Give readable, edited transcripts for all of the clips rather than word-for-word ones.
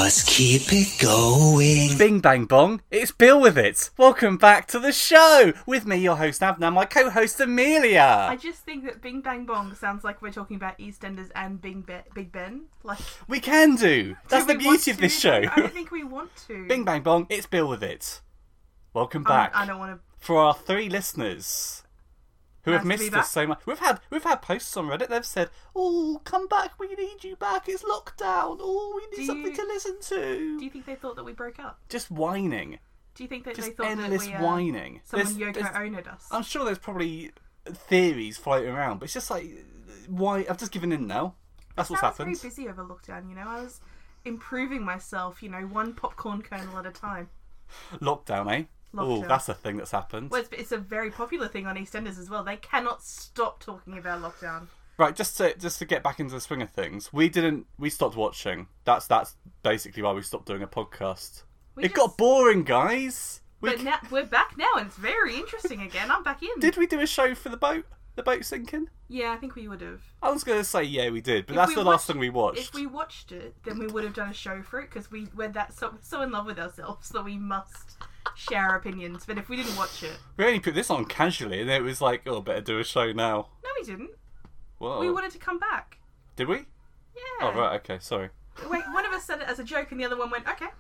Just keep it going. Bing bang bong, it's Bill with it. Welcome back to the show. With me, your host Avner, my co-host Amelia. I just think that Bing Bang Bong sounds like we're talking about EastEnders and Big Ben. Like, We can do. That's the we want beauty of to? this show. I don't think we want to. Bing bang bong, it's Bill with it. Welcome back. I don't want to. For our 3 listeners who have Nice to be missed back. us so much. We've had posts on Reddit. They've said, "Oh, come back. We need you back. It's lockdown. Oh, we need something to listen to." Do you think they thought that we broke up? Just whining. Do you think that Just they thought endless that we whining. someone There's- Yoko Ono'd us? I'm sure there's probably theories floating around, but it's just like, why? I've just given in now. That's what's I was happened. very busy over lockdown. You know, I was improving myself. You know, one popcorn kernel at a time. Lockdown, eh? Oh, Lockdown. that's a thing that's happened. Well, it's a very popular thing on EastEnders as well. They cannot stop talking about lockdown. Right, just to get back into the swing of things, we stopped watching. That's basically why we stopped doing a podcast. It got boring, guys. But now we're back now, and it's very interesting again. I'm back in. Did we do a show for the boat sinking? Yeah, I think we would have. I was going to say yeah, we did, but If that's we the last watched- thing we watched. If we watched it, then we would have done a show for it because we're that so in love with ourselves that we must share our opinions. But if we didn't watch it, We only put this on casually, and it was like, oh, better do a show now. no, we didn't. Whoa. We wanted to come back. Did we? Yeah. Oh, right, okay, sorry. Wait, one of us said it as a joke, and the other one went, "Okay."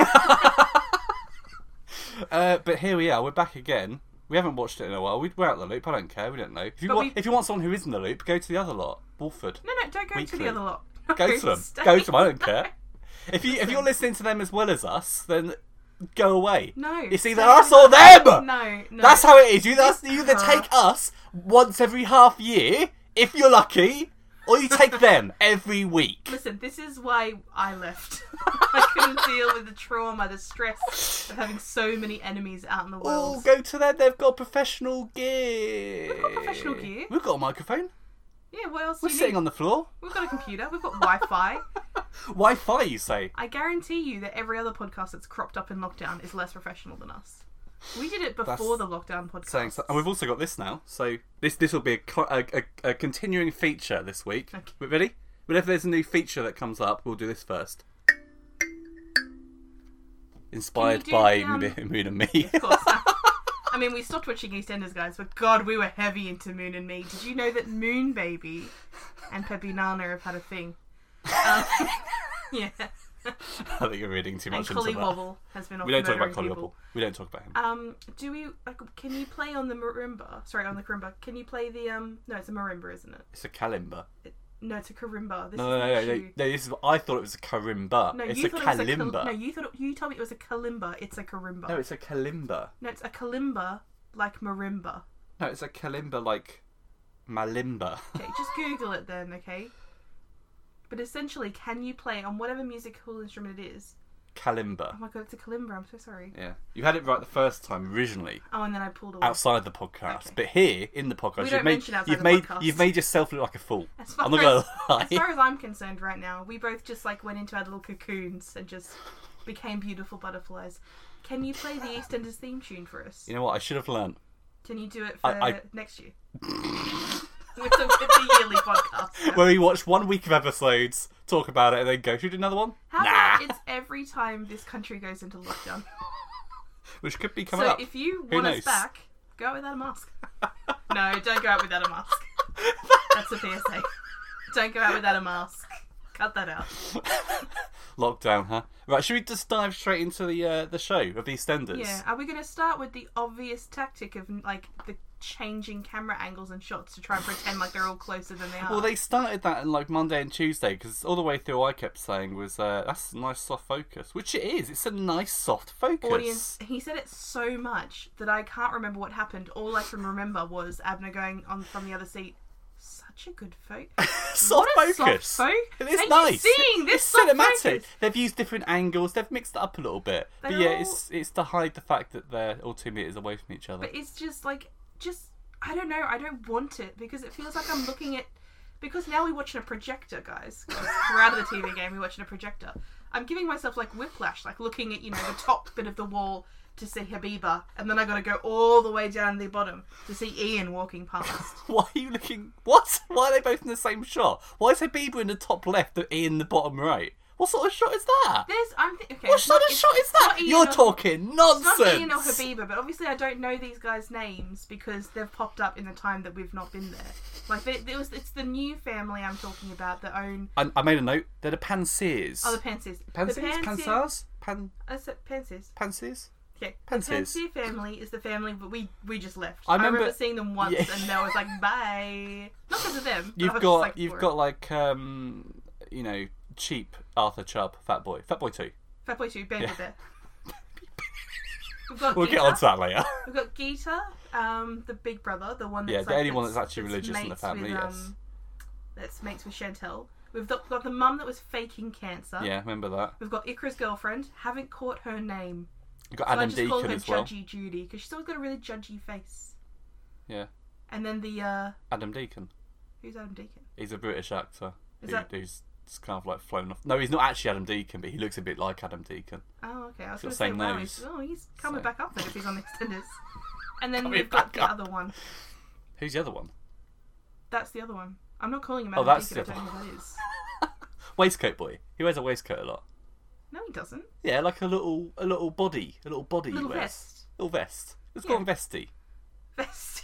But here we are, we're back again. We haven't watched it in a while. We're out the loop, I don't care, we don't know. If you want someone who is in the loop, go to the other lot. Wolford. No, don't go to Weekly. the other lot. Go to them. Stay. Go to them, I don't care. If you're listening to them as well as us, then go away. No. It's either stay us with or them! No. That's how it is. You either take us once every half year, if you're lucky, or you take them every week. Listen, this is why I left. I couldn't deal with the trauma, the stress of having so many enemies out in the Oh, world. go to them. They've got professional gear. We've got professional gear. We've got a microphone. Yeah, what else We're do you sitting need? on the floor. We've got a computer. We've got Wi-Fi. Wi-Fi, you say? I guarantee you that every other podcast that's cropped up in lockdown is less professional than us. We did it before the lockdown podcast. Saying so. And we've also got this now. So this will be a continuing feature this week. Okay. Ready? Whenever there's a new feature that comes up, we'll do this first. Inspired do by the, Moon and Me. Of course. I mean, we stopped watching EastEnders, guys, but God, we were heavy into Moon and Me. Did you know that Moon Baby and Peppy Nana have had a thing? Yeah. I think you're reading too And much into Collie that. Wobble has been off We don't talk murdering about Collie people. Wobble. We don't talk about him. Do we? Can you play on the marimba? Sorry, on the karimba. Can you play the No, it's a marimba, isn't it? It's a kalimba. No, it's a karimba. This No. is No, this is. I thought it was a karimba. No, It's you a thought it was kalimba. no, you told me it was a kalimba. It's a karimba. No, it's a kalimba. No, it's a kalimba like marimba. No, it's a kalimba like malimba. Okay, just Google it then, okay? But essentially, can you play on whatever musical instrument it is? Kalimba. Oh my god, it's a kalimba. I'm so sorry. Yeah, you had it right the first time originally Oh, and then I pulled away. outside the podcast, Okay. but here in the podcast, We don't mention outside you've the made podcast. you've made yourself look like a fool. As far I'm not gonna as lie. far as I'm concerned, right now, we both just like went into our little cocoons and just became beautiful butterflies. Can you play the EastEnders theme tune for us? You know what? I should have learnt. Can you do it for I- next year? with the yearly podcast. Where we watch 1 week of episodes, talk about it, and then go, should we do another one? How about it's every time this country goes into lockdown? Which could be coming So up. if you Who want us knows? back, go out without a mask. No, don't go out without a mask. That's a PSA. Don't go out without a mask. Cut that out. Lockdown, huh? Right, should we just dive straight into the show of EastEnders? Yeah, are we going to start with the obvious tactic of like the changing camera angles and shots to try and pretend like they're all closer than they are? Well, they started that in like Monday and Tuesday because all the way through I kept saying was that's a nice soft focus, which it is. It's a nice soft focus. Audience, he said it so much that I can't remember what happened. All I can remember was Abner going on from the other seat. Such a good focus. Soft What a focus. soft focus. It's Are you nice. seeing this it's soft cinematic. focus? They've used different angles. They've mixed it up a little bit. But They're yeah, all- it's to hide the fact that they're all 2 meters away from each other. But it's just like, I don't know, I don't want it because it feels like I'm looking at, because now we're watching a projector, guys. We're out of the TV game, we're watching a projector. I'm giving myself like whiplash, like looking at, the top bit of the wall to see Habiba, and then I gotta go all the way down the bottom to see Ian walking past. Why are you looking? What? Why are they both in the same shot? Why is Habiba in the top left and Ian in the bottom right? What sort of shot is that? Okay, What sort of shot is that? You're talking nonsense. It's not Ian or Habiba, but obviously I don't know these guys' names because they've popped up in the time that we've not been there. Like, it's the new family I'm talking about that own... I made a note. They're the Pansiers. Oh, the Pansiers. Pansiers? Pansars? I said Pansiers. Pansiers? Okay. Pansiers. The Pansier family is the family that we just left. I remember seeing them once and I was like, bye. Not because of them. You've got like you know, cheap Arthur Chubb, Fat Boy 2. Fat Boy 2, Bandit there. We'll get onto that later. We've got Geeta, the big brother, the one that's the only one that's actually religious in the family, yes. That's mates with Chantel. We've got the mum that was faking cancer. Yeah, remember that. We've got Ikra's girlfriend. Haven't caught her name. You've got Adam Deacon her as well. Judgy Judy, because she's always got a really judgy face. Yeah. And then the... Adam Deacon. Who's Adam Deacon? He's a British actor. Who's kind of like flown off. No, he's not actually Adam Deacon, but he looks a bit like Adam Deacon. Oh, okay. I was He's going to got say, the same wow, nose. he's coming back up then if he's on EastEnders. And then Coming we've got back the up. other one. Who's the other one? That's the other one. I'm not calling him Oh, Adam that's Deacon, the I don't know other who that is. Waistcoat boy. He wears a waistcoat a lot. No, he doesn't. Yeah, like a little body. A little body Little he wears. vest. Little vest. Let's call him Vesty. Vest.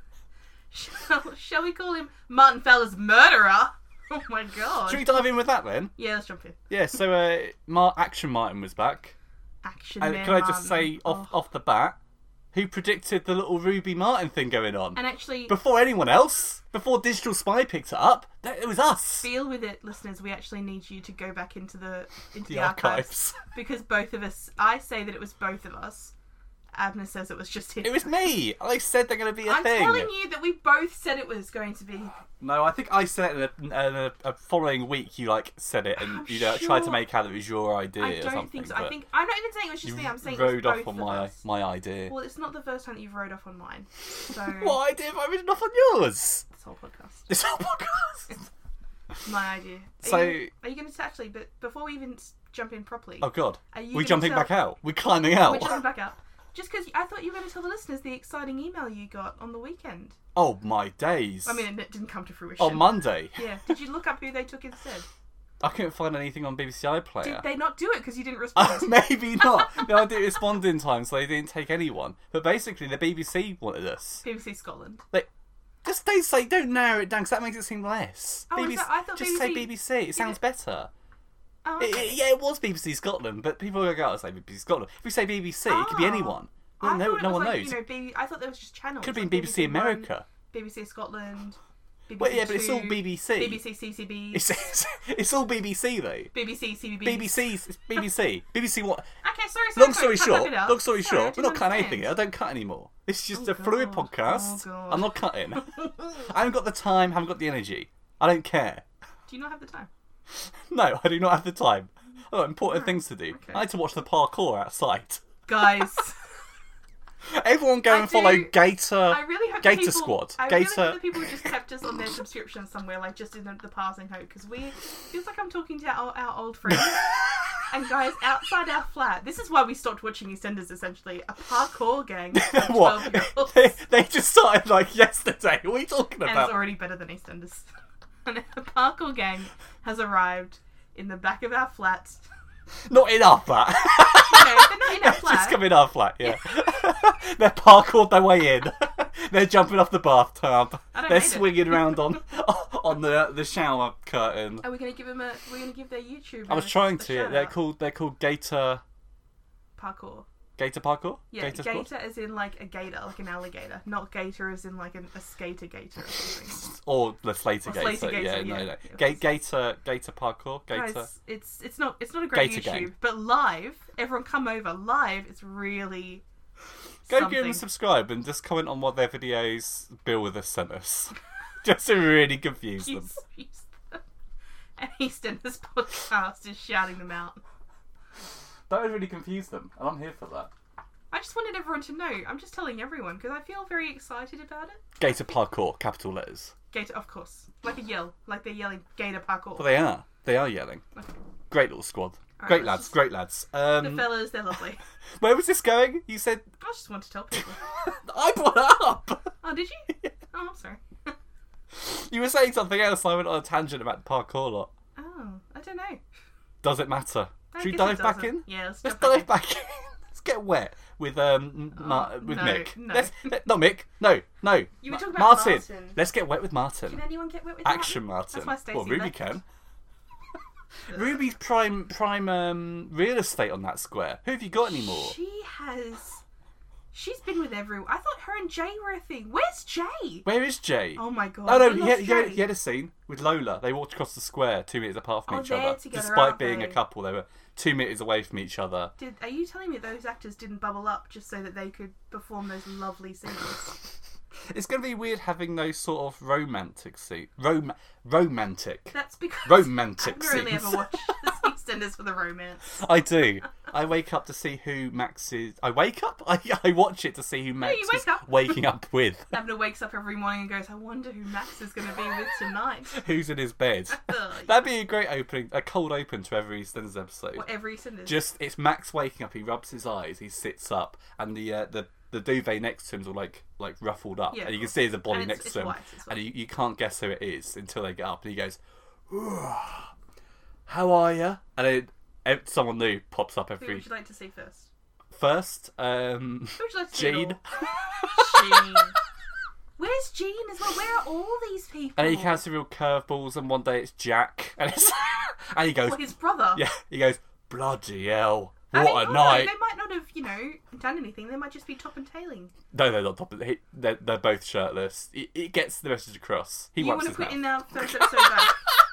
Shall we call him Martin Feller's murderer? Oh my god. Should we dive in with that then? Yeah, let's jump in. Yeah, so Action Martin was back. Action And Man can I just Martin. say off the bat, who predicted the little Ruby Martin thing going on? And actually, Before anyone else, before Digital Spy picked it up, it was us. feel with it, listeners. We actually need you to go back into the The archives because both of us. I say that it was both of us. Abner says it was just him. It was me. I said they're going to be a thing. I'm telling you that we both said it was going to be. No, I think I said it in a following week. You said it and tried to make out that it was your idea I or something. don't think so. I think I'm not even saying it was just me. I'm saying rode it was off both on of us. my idea. Well, it's not the first time that you've rode off on mine. So What idea have I ridden off on yours? this whole podcast, This whole podcast. my idea. So- are you going to actually? But before we even jump in properly, Oh God, Are you we gonna jumping tell- back out? We're climbing out. we're jumping back up. Just because I thought you were going to tell the listeners the exciting email you got on the weekend. Oh my days. I mean, it didn't come to fruition. On Monday, Yeah. Did you look up who they took instead? I couldn't find anything on BBC iPlayer. Did they not do it because you didn't respond? Maybe not. No, I didn't respond in time, so they didn't take anyone. But basically, the BBC wanted us. BBC Scotland. Don't narrow it down, because that makes it seem less. Oh, is that- I thought just say BBC. It sounds better. Oh, okay. Yeah, it was BBC Scotland, but people are going to go out and say BBC Scotland. If we say BBC, it could be anyone. I No thought it was one like, knows. I thought there was just channels. Could have like been BBC One, America. BBC Scotland. BBC Well, yeah, but it's all Two, BBC. BBC CCB. It's all BBC though. BBC CBB. It's BBC. BBC what? Okay, sorry. Long story cut short, it out. long story Sorry, I short, we're didn't not cutting understand. anything. I don't cut anymore. This is just Oh, a fluid God. podcast. Oh, God. I'm not cutting. I haven't got the time. Haven't got the energy. I don't care. Do you not have the time? No, I do not have the time. I've got important things to do. Okay. I had to watch the parkour outside. Guys, Everyone go I and follow do- Gator. I really hope Gator people, Squad. I really Gator. hope that people just kept us on their subscription somewhere, like just in the passing hope, because it feels like I'm talking to our old friends. And guys, outside our flat, this is why we stopped watching EastEnders. Essentially, a parkour gang. Of What? 12-year-olds. They just started like yesterday. What are you talking And it's about? already better than EastEnders. And a parkour gang has arrived in the back of our flat. Not in our flat. No, they're not in our flat. Just come in our flat, yeah. They're parkoured their way in. They're jumping off the bathtub. I don't They're hate it. swinging around on the shower curtain. Are we going to give them a? We're going to give their YouTube. I was trying to. Yeah, they're called Gator parkour. Parkour. Yeah, Gator gator Squad? as in like a gator, like an alligator, not gator as in like a skater gator or something. Or the Slater Or Gator. Slater Gator, yeah, yeah. no. Yeah. Gator Parkour. Gator. Guys, it's not a great Gator YouTube, gang. but live, everyone come over live. It's really Go something. give them a subscribe and just comment on what their videos Bill with us sent us. Just to really confuse them. And EastEnders podcast is shouting them out. That would really confuse them, and I'm here for that. I just wanted everyone to know. I'm just telling everyone because I feel very excited about it. Gator Parkour, capital letters. Gator, of course, like a yell, like they're yelling Gator parkour. Well, they are. They are yelling. Okay. Great little squad. Alright, Great let's lads, just- great lads. The fellas, they're lovely. Where was this going? You said... I just want to tell people. I brought it up! Oh, did you? Oh, I'm sorry. You were saying something else and I went on a tangent about the parkour lot. Oh, I don't know. Does it matter? I Should we guess dive it back doesn't. in? Yeah, let's Let's dive dive back in. Let's get wet with no, Mick. no. Not Mick. No. You were talking about Martin. Let's get wet with Martin. Can anyone get wet with Action Martin. That's why Stacey Well, Ruby left. can. Ruby's prime real estate on that square. Who have you got anymore? She's been with everyone. I thought her and Jay were a thing. Where's Jay? Where is Jay? Oh my god. Oh no, We he lost Jay. had a scene with Lola. They walked across the square 2 meters apart from Oh, each they're other. together, Despite aren't being a they? couple, they were 2 meters away from each other. Are you telling me those actors didn't bubble up just so that they could perform those lovely scenes? It's going to be weird having those sort of romantic scenes. Romantic. That's because Romantic I've not really scenes. ever watched the EastEnders for the romance. I do. I wake up to see who Max is. I wake up? I watch it to see who Max you wake is up. waking up with. Abner wakes up every morning and goes, I wonder who Max is going to be with tonight. Who's in his bed. Ugh. That'd be a great opening, a cold open to every EastEnders episode. What, every EastEnders? Just, it's Max waking up, he rubs his eyes, he sits up, and the duvet next to him's all like ruffled up, Yeah, and you of can course. see there's a body And next it's to him, white, it's and white. you can't guess who it is until they get up, and he goes, "How are you?" And then someone new pops up Who every would you like to see first? first. Who would you like to see? Jean. it all? Jean. Where's Jean as well? Where are all these people? And he has some real curveballs, and one day it's Jack, and it's and he goes, Well, his brother. yeah, he goes, bloody hell, I what mean, a hold on, night. They might not have, done anything. They might just be top and tailing. No, they're not top. They're both shirtless. It gets the message across. He You wipes want to his put mouth. in our first episode back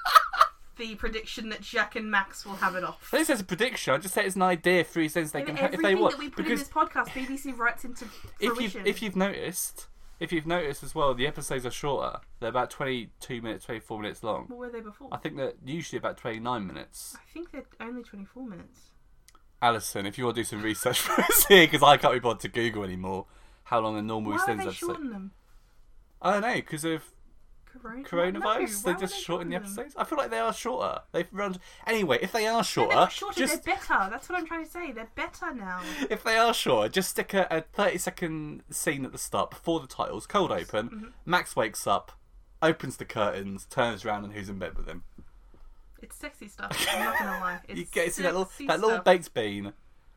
the prediction that Jack and Max will have it off. I didn't say it's a prediction. I just say it's an idea for EastEnders they can if Everything they want. that we put in Because this podcast, BBC writes into fruition. if you've noticed as well, the episodes are shorter. They're about 22 minutes, 24 minutes long. What were they before? I think they're usually about 29 minutes. I think they're only 24 minutes. Alison, if you want to do some research for us here, because I can't be bothered to Google anymore how long a normal Why EastEnders are they episode. shorten them? I don't know, because of coronavirus. No, They why just would shorten the shorten them? episodes. I feel like they are shorter. They've run anyway. If they are shorter, They're not shorter, just they're better. That's what I'm trying to say. They're better now. if they are shorter, just stick a 30-second scene at the start before the titles. Cold open. Mm-hmm. Max wakes up, opens the curtains, turns around, and who's in bed with him? It's sexy stuff. I'm not gonna lie. It's You get to see that sexy little stuff. baked bean.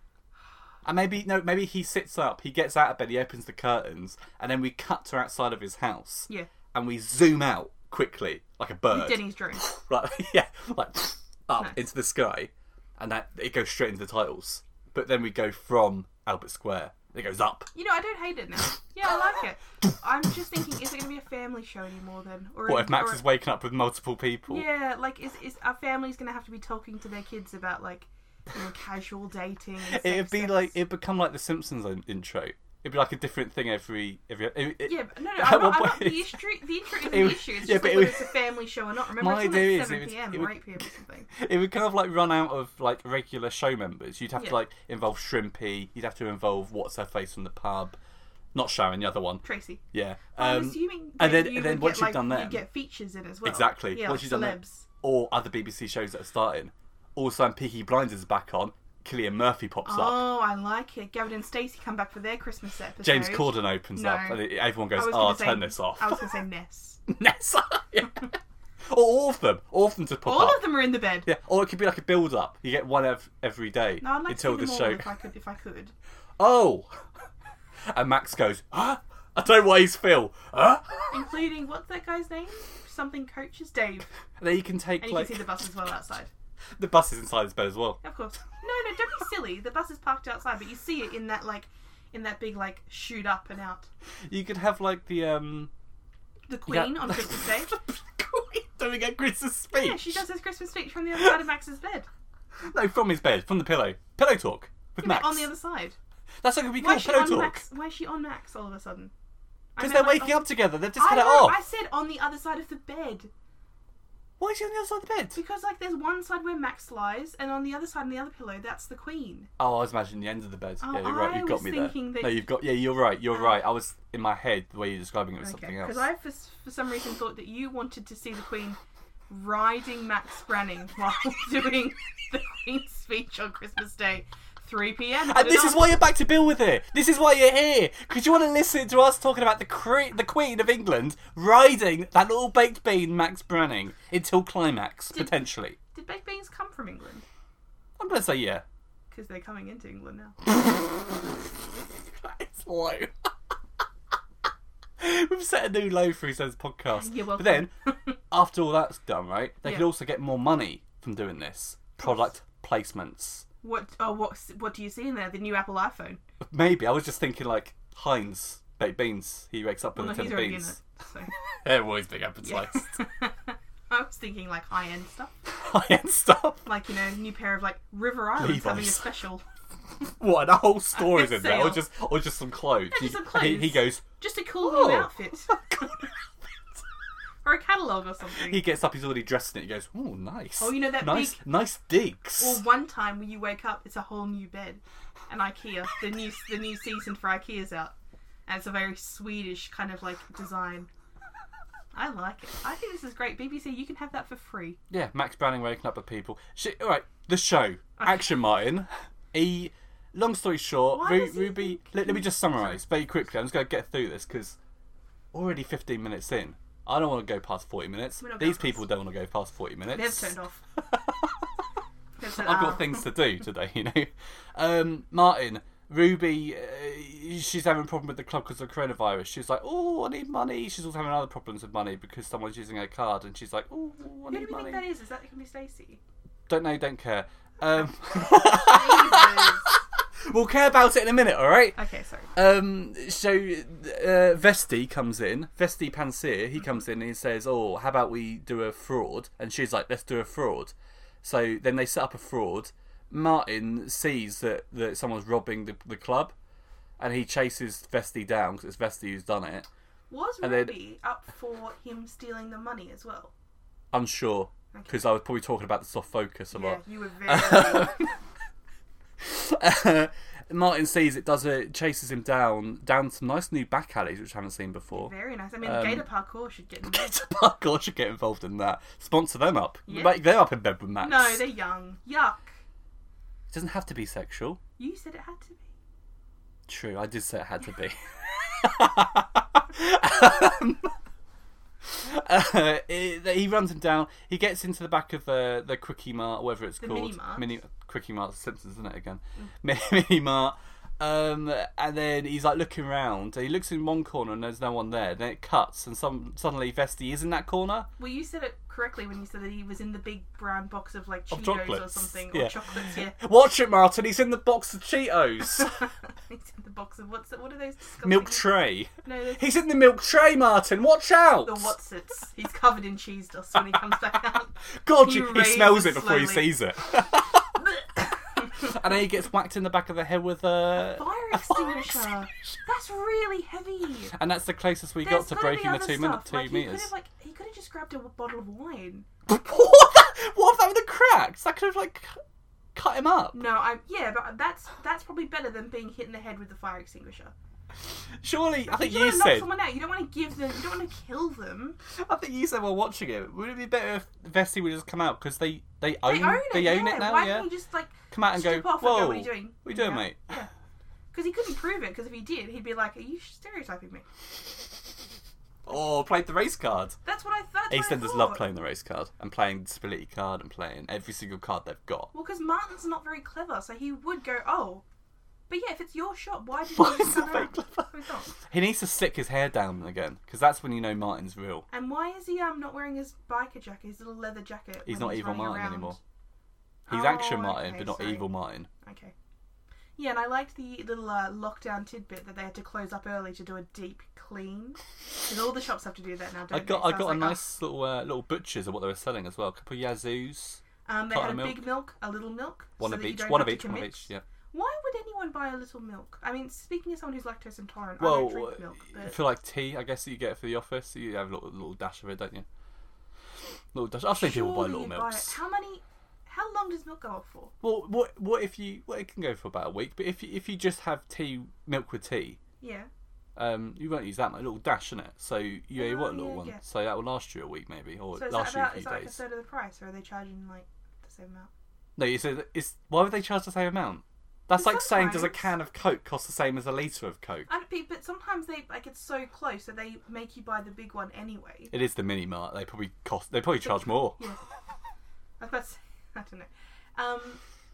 And maybe he sits up, he gets out of bed, he opens the curtains, and then we cut to outside of his house. Yeah. And we zoom out quickly, like a bird. Denny's drone. Like, yeah, like up Nice. into the sky, and that it goes straight into the titles. But then we go from Albert Square. It goes up. You know, I don't hate it now. Yeah, I like it. I'm just thinking, is it going to be a family show anymore then? Or What if Max is waking up with multiple people? Yeah, like, is our family's going to have to be talking to their kids about, like, casual dating? And It'd be sex? like it'd become like the Simpsons intro. It'd be like a different thing every. Yeah, but no, At I'm one not, point- the intro isn't It the would- issue. It's yeah, just but like it whether would- it's a family show or not. Remember, My it's on idea at is 7 it p.m. would- or 8 p.m. or something. It would kind of like run out of like regular show members. You'd have Yeah. to like involve Shrimpy. You'd have to involve what's her face from the pub, not Sharon, the other one. Tracy. Yeah. I'm assuming and that then you and then would once get, you've done like, that, you get features in as well. exactly. Yeah, Once like you've done that, celebs. or other BBC shows that are starting. All of a sudden, Peaky Blinders is back on. Cillian Murphy pops up. Oh, I like it. Gavin and Stacey come back for their Christmas episode. James Corden opens No. up, and everyone I goes, was "Oh, gonna say- turn this off." I was going to say Ness. Nessa. Yeah. Or all of them to pop All up. of them are in the bed. Yeah, or it could be like a build-up. You get one every day No, I'd like until to see the them show. all if I could. Oh, and Max goes, "Huh? I don't know what he's Phil. Huh?" Including, what's that guy's name? Something coaches? Dave. And then you can take And you like can see the bus as well outside. the bus is inside his bed as well. Of course. No, don't be silly. The bus is parked outside, but you see it in that big shoot up and out. You could have like the The Queen Yeah. on Christmas Day. doing a Christmas speech. Yeah, she does his Christmas speech from the other side of Max's bed. No, from his bed, from the pillow talk with Yeah, Max. but on the other side. That's like a be Why called is she pillow on talk Max? Why is she on Max all of a sudden? because they're waking up together. They've just had it know, off. I said on the other side of the bed. Why is she on the other side of the bed? Because, there's one side where Max lies, and on the other side, on the other pillow, that's the Queen. Oh, I was imagining the end of the bed. Oh, Yeah, you're right. I You've got was me there. thinking that- No, you've got. Yeah, you're right. You're right. I was in my head the way you're describing it was something else. Because I, for some reason, thought that you wanted to see the Queen riding Max Branning while doing the Queen's speech on Christmas Day, 3 p.m. And this is why you're back to Bill with it. This is why you're here. Because you want to listen to us talking about the Queen of England riding that little baked bean, Max Branning, until climax, potentially. Did baked beans come from England? I'm going to say yeah. Because they're coming into England now. It's low. We've set a new low for Eastenders podcast. You're welcome. But then, after all that's done, right, they Yeah. could also get more money from doing this. Product placements. What do you see in there? The new Apple iPhone. Maybe. I was just thinking like Heinz baked beans. He wakes up with Well, a no, tin he's of already in beans. it. So. They're always big Yeah. appetized. I was thinking like high-end stuff. High-end stuff. Like, new pair of like River Islands having a Levi's. special. What? The whole story's in there, Sale. or just some clothes. Yeah, just some He clothes. goes. Just a cool Oh. new outfit. Or a catalogue or something. He gets up. He's already dressed in it. He goes, "Oh, nice. Oh, that nice, big... nice digs." Or one time when you wake up, it's a whole new bed. And IKEA. The new season for IKEA's out. And it's a very Swedish kind of like design. I like it. I think this is great. BBC, you can have that for free. Yeah, Max Browning waking up with people. All right, the show. Action Martin. Long story short, Why does he Ruby... think- Let me just summarise very quickly. I'm just going to get through this because already 15 minutes in. I don't want to go past 40 minutes. We're not These going people don't want to go past 40 minutes. They've turned off. They've said, I've got things to do today, Martin, Ruby, she's having a problem with the club because of coronavirus. She's like, oh, I need money. She's also having other problems with money because someone's using her card, and she's like, oh, I Who do need we money. think that is? Is that going to be Stacey? Don't know, don't care. Jesus. We'll care about it in a minute, alright? Okay, sorry. So Vesti comes in, Vesti Pansir, he comes in and he says, oh, how about we do a fraud? And she's like, let's do a fraud. So then they set up a fraud. Martin sees that someone's robbing the club, and he chases Vesti down, because it's Vesti who's done it. Was And then- Ruby up for him stealing the money as well? Unsure, because I was probably talking about the soft focus a Yeah, lot. you were very... Martin sees it, chases him down some nice new back alleys which I haven't seen before. very nice. I mean, Gator Parkour should get involved. Gator Parkour should get involved in that. Sponsor them up. Yeah. Make them up in bed with Max. No, they're young. Yuck. It doesn't have to be sexual. You said it had to be. True, I did say it had to be. He runs him down. He gets into the back of the Quickie Mart, whatever it's The called. Mini Mart. Quickie Mart, Simpsons, isn't it again? Mini Mart. And then he's like looking around. He looks in one corner and there's no one there. Then it cuts and suddenly Vesti is in that corner. Well, you said it correctly when you said that he was in the big brown box of like Of Cheetos or chocolates. something. Yeah. Or chocolates, yeah. Watch it, Martin. He's in the box of Cheetos. He's in the box of what are those disgusting... Milk tray. No, those... He's in the milk tray, Martin. Watch out. The Watsits. He's covered in cheese dust when he comes back out. God, He he smells it raises before he slowly. sees it. And then he gets whacked in the back of the head with a Fire extinguisher. That's really heavy. And that's the closest we There's got to gotta be breaking the other 2 stuff. Like, meters. He could have just grabbed a bottle of wine. What if that with the cracks? That could have like cut him up. No, but that's probably better than being hit in the head with the fire extinguisher. Surely, I think You you want to knock said. someone out. You don't want to give them. You don't want to kill them. I think you said while watching it. Would it be better if Vesti would just come out because they own They own it. it now? Why yeah. didn't he just like Come out and go. strip off Whoa, and go, what are you doing? What are you doing, Yeah. mate? Yeah. Because he couldn't prove it. Because if he did, he'd be like, "Are you stereotyping me?" Oh, played the race card. That's what I thought. EastEnders love playing the race card and playing disability card and playing every single card they've got. Well, because Martin's not very clever, so he would go, "Oh." But yeah, if it's your shot, why did Why you is just that come very out? clever? Oh, he's not. He needs to slick his hair down again because that's when you know Martin's real. And why is he not wearing his biker jacket, his little leather jacket? He's when not Evil running Martin around? anymore. He's Oh, Action Martin, okay, but not sorry. Evil Martin. Okay. Yeah, and I liked the little lockdown tidbit that they had to close up early to do a deep clean. Because all the shops have to do that now, don't I got they? I So got a was like, nice little butchers of what they were selling as well. A couple of Yazoos, They carton had a of milk. big milk, a little milk. one so of that you each, don't one have of to each, one of commit. each. Yeah. Why would anyone buy a little milk? I mean, speaking as someone who's lactose intolerant, I Well, don't drink milk. But... for like tea, I guess that you get it for the office. You have a little dash of it, don't you? Little dash. I've seen people buy Surely little you'd milks. How long does milk go off for? Well, what if you? Well, it can go for about a week. But if you just have milk with tea, Yeah. you won't use that much. A little dash in it. So you Oh, want a little yeah, one. yeah. So that will last you a week maybe, or So is last that you a about few is that like a days. third of the price, or are they charging like the same amount? No, you said it's. Why would they charge the same amount? That's But like saying, does a sometimes- can of Coke cost the same as a litre of Coke? But sometimes it's so close that they make you buy the big one anyway. It is the mini mart. They probably charge more. Yeah. I was about to say, I don't know.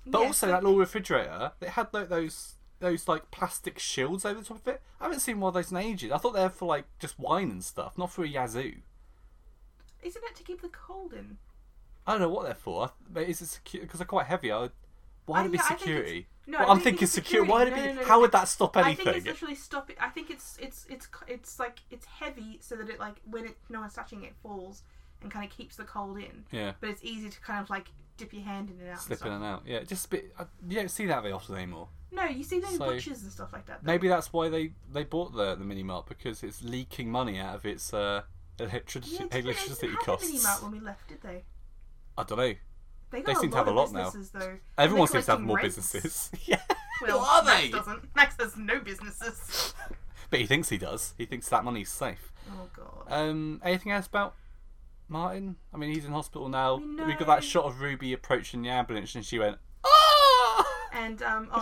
But Yeah, also so- that little refrigerator, it had those like plastic shields over the top of it. I haven't seen one of those in ages. I thought they were for like just wine and stuff, not for a yazoo. Isn't it to keep the cold in? I don't know what they're for. But is it secure? Because they're quite heavy. Why would it be yeah, I think security? No, Well, I I'm don't think thinking it's secure. security. Why would it be? No. How would that stop I anything? think it's literally stop it. I think it's like it's heavy so that it like when no one's touching it falls and kind of keeps the cold in. Yeah. But it's easy to kind of like dip your hand in and out. Slip in and and out. Yeah, just a bit. You don't see that very often anymore. stuff. No, you see those So- butchers and stuff like that. though. Maybe that's why they bought the mini mart, because it's leaking money out of its electricity Yeah, they electricity didn't have a costs. mini mart when we left, did they? I don't know. They They got seem to lot have a of lot now. businesses, though. Everyone They're seems to have collecting more rents. businesses. Yeah. Well, Who are Max they? doesn't. Max has no businesses. But he thinks he does. He thinks that money's safe. Oh god. Anything else about Martin? I mean, he's in hospital now. We We got know- that shot of Ruby approaching the ambulance, and she went, "Ah!" And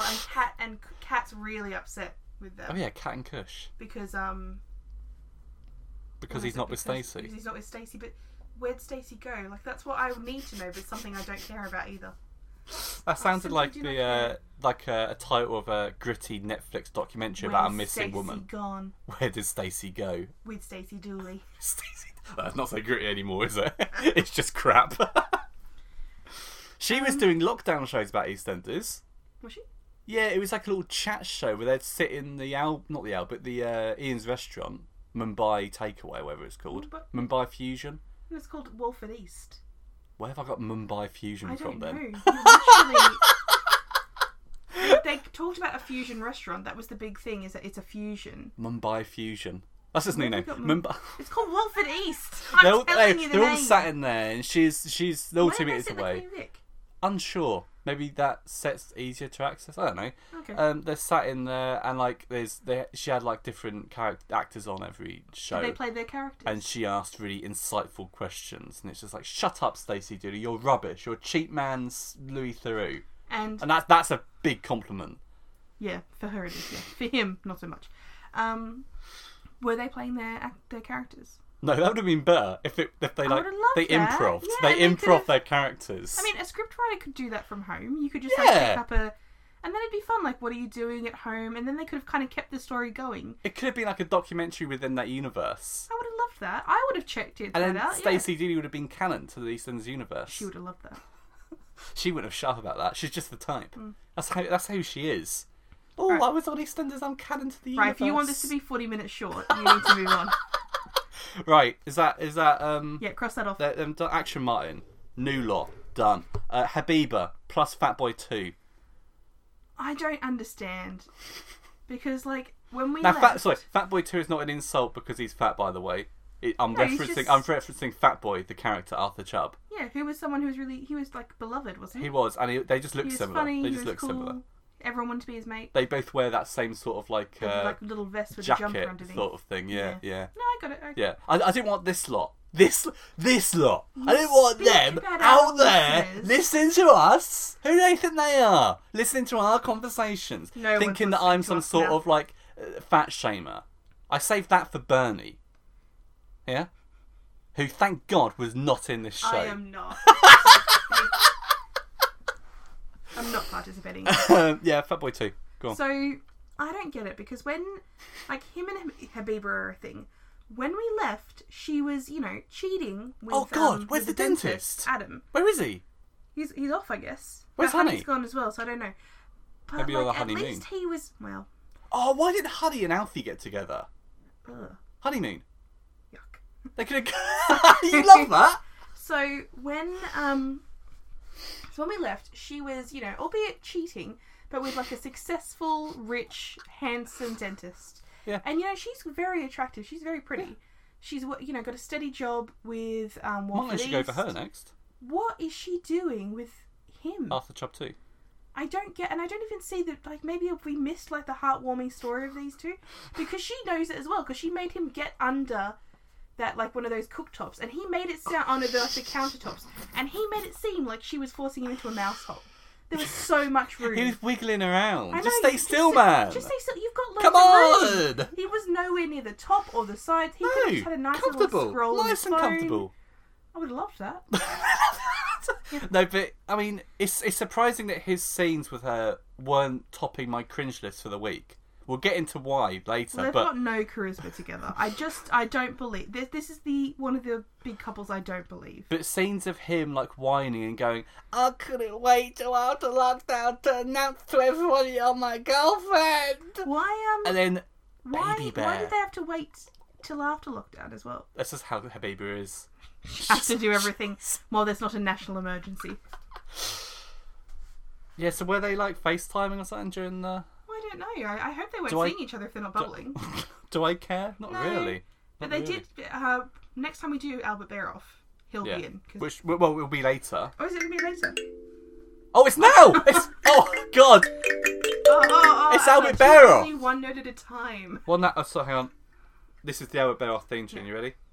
Kat's really upset with them Oh yeah, Cat and Kush, because because Or he's is not it with because Stacey. He's not with Stacey, but where'd Stacey go? Like that's what I would need to know, but it's something I don't care about either. That sounded simply like do not the care. like a title of a gritty Netflix documentary Where's about a missing Stacey woman. gone Where did Stacey go? with Stacey Dooley? Stacey. That's not so gritty anymore, is it? It's just crap. She was doing lockdown shows about EastEnders. Was she? Yeah, it was like a little chat show where they'd sit in the Ian's restaurant, Mumbai Takeaway, whatever it's called, Mumbai Fusion. And it's called Walford East. Where have I got Mumbai Fusion I from don't know. then? You literally. They talked about a fusion restaurant. That was the big thing. Is that it's a fusion. Mumbai Fusion. That's his new Where have name. we got Mumbai. It's called Walford East. I'm telling you the they're all name. sat in there, and she's they're all Why 2 did I meters sit like away. Queen Vic? Unsure. Maybe that set's easier to access. I don't know. Okay. They're sat in there, and like she had like different actors on every show. Did they play their characters? And she asked really insightful questions, and it's just like, "Shut up, Stacey Dooley. You're rubbish. You're a cheap man's Louis Theroux." And that's a big compliment. yeah, for her it is. Yeah, for him not so much. Were they playing their characters? No, that would have been better if they like would've loved they that. improv. Yeah, they they improv could've- their characters. I mean, a scriptwriter could do that from home. You could just Yeah. like pick up and then it'd be fun. Like, what are you doing at home? And then they could have kind of kept the story going. it could have been like a documentary within that universe. I would have loved that. I would have checked it And then out. Stacey Dooley would have been canon to the EastEnders universe. She would have loved that. She wouldn't have shut up about that. She's just the type. That's how she is. Oh, Right. I was on EastEnders. I'm canon to the universe. Right, if you want this to be 40 minutes short, you need to move on. Right, is that Yeah, cross that off. Action Martin, new law, done. Habiba plus Fatboy 2. I don't understand. Because, like, when we Now, left... Fatboy 2 is not an insult because he's fat, by the way. I'm No, he's referencing Fatboy, the character Arthur Chubb. Yeah, who was someone who was really... He was, like, beloved, wasn't he? He was, and they just He look was similar. funny, They he just was look cool. similar. Everyone wanted to be his mate. They both wear that same sort of like Like a little vest with a jumper jacket underneath. sort of thing. Yeah. No, I got it. Yeah, I didn't want this lot. This lot. I didn't want speak them about out our there listeners. listening to us. Who do they think they are? Listening to our conversations, No one's thinking that listening I'm to some us sort now. of like fat shamer. I saved that for Bernie. Yeah, who thank God was not in this show. I am not. I'm not participating. Yeah, Fatboy 2. Go on. So, I don't get it, because when, like, him and Habiba are a thing, when we left, she was, cheating with, Oh, God, where's with the dentist? Adam. Where is he? He's off, I guess. Where's But Honey? Honey's gone as well, so I don't know. But, Maybe you're like, the at honeymoon. least he was, well, Oh, why didn't Honey and Alfie get together? ugh, Honeymoon. yuck. They could have. You love that. So when we left, she was, albeit cheating, but with like a successful, rich, handsome dentist. Yeah. And she's very attractive. She's very pretty. She's got a steady job with Walford Martin should go for East. her next. What is she doing with him? Arthur Chubb 2. I don't get, and I don't even see that. Like, maybe if we missed like the heartwarming story of these two, because she knows it as well. Because she made him get under that, like, one of those cooktops, and he made it sound under the countertops, and he made it seem like she was forcing him into a mouse hole. There was so much room. He was wiggling around. I know, Just stay just still, sit- man. Just stay still. You've got loads Come of room. on. He was nowhere near the top or the sides. He could have just had a nice little comfortable. scroll on Nice his and phone. comfortable. I would have loved that. No, but I mean, it's surprising that his scenes with her weren't topping my cringe list for the week. We'll get into why later. Well, they've but got no charisma together. I don't believe this is one of the big couples I don't believe. But scenes of him like whining and going, "I couldn't wait till after lockdown to announce to everybody you're my girlfriend." Why And then why Baby Bear. why did they have to wait till after lockdown as well? That's just how Habiba is. Have to do everything while there's not a national emergency. Yeah, so were they like FaceTiming or something during the... I don't know. I hope they weren't Do I- seeing each other if they're not bubbling. Do I care? Not No, really. But Not they really. did. Next time we do Albert Baroff, he'll Yeah. be in. 'Cause- Which, well, it'll be later. Oh, is it going to be later? Oh, it's now! Oh, God! It's Albert Baroff. Only one note at a time. Well, no, so hang on. This is the Albert Baroff theme tune. You ready?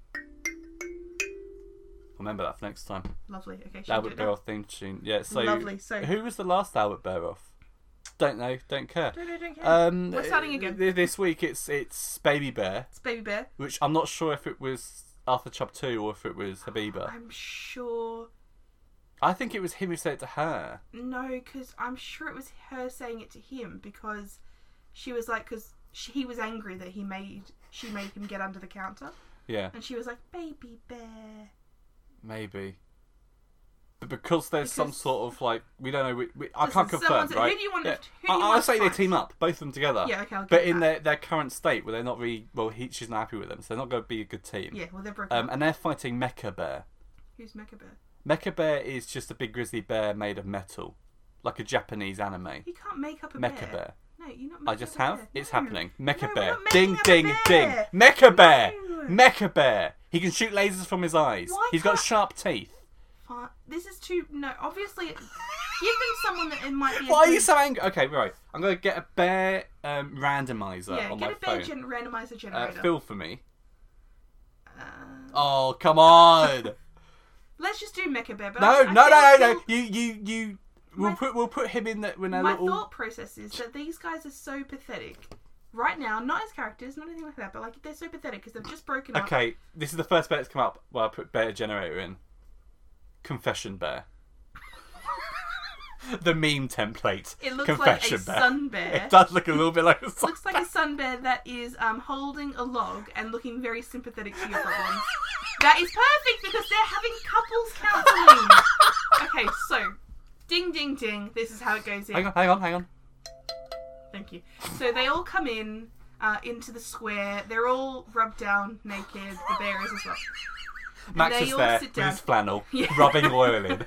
Remember that for next time. Lovely. Okay, The should I do Albert it now? Baroff theme tune. Yeah, so... Lovely, so- Who was the last Albert Baroff? Don't know, don't care. Don't care. We're starting again. This week it's Baby Bear, It's Baby Bear. which I'm not sure if it was Arthur Chubb 2 or if it was Habiba. I'm sure. I think it was him who said it to her. No, because I'm sure it was her saying it to him because she was like, because he was angry that she made him get under the counter, Yeah, and she was like, "Baby Bear." maybe. But because there's some Because- sort of like I don't know. I Listen, can't confirm, someone's- right? who do you want- Yeah. who do you I'll want say they first? team up, both of them together. Yeah, okay, I'll give But you in that. their current state, where they're not really she's not happy with them, so they're not going to be a good team. Yeah, well, they're broken up. And they're fighting Mecha Bear. Who's Mecha Bear? Mecha Bear is just a big grizzly bear made of metal, like a Japanese anime. You can't make up a Mecha Bear. No, you're not I making just up a have. bear. It's No. happening. Mecha No, we're Bear. not making Ding, up a ding, bear. ding. Mecha Bear. No. Mecha Bear. He can shoot lasers from his eyes. Why He's got can't- sharp teeth. Fine. This is too. No, obviously, give them someone that it might be. Why are you so angry? Okay, right. I'm going to get a bear randomizer Yeah, on get my a bear phone. randomizer generator. Fill for me. Uh, Oh, come on. let's just do Mecha Bear. But No, I no. feel- You. We'll put him in that when a My little. thought process is that these guys are so pathetic right now. Not as characters, not anything like that, but like they're so pathetic because they've just broken up. Okay, this is the first bear that's come up where I put bear generator in. Confession Bear. The meme template. It looks Confession like a Bear. sun bear. It does look a little bit like a sun Looks like a sun bear that is holding a log and looking very sympathetic to your problems. That is perfect because they're having couples counselling. Okay, so ding, ding, ding. This is how it goes in. Hang on. Thank you. So they all come in into the square. They're all rubbed down naked. The bear is as well. Max they is all there sit with down. his flannel, Yeah. rubbing oil in.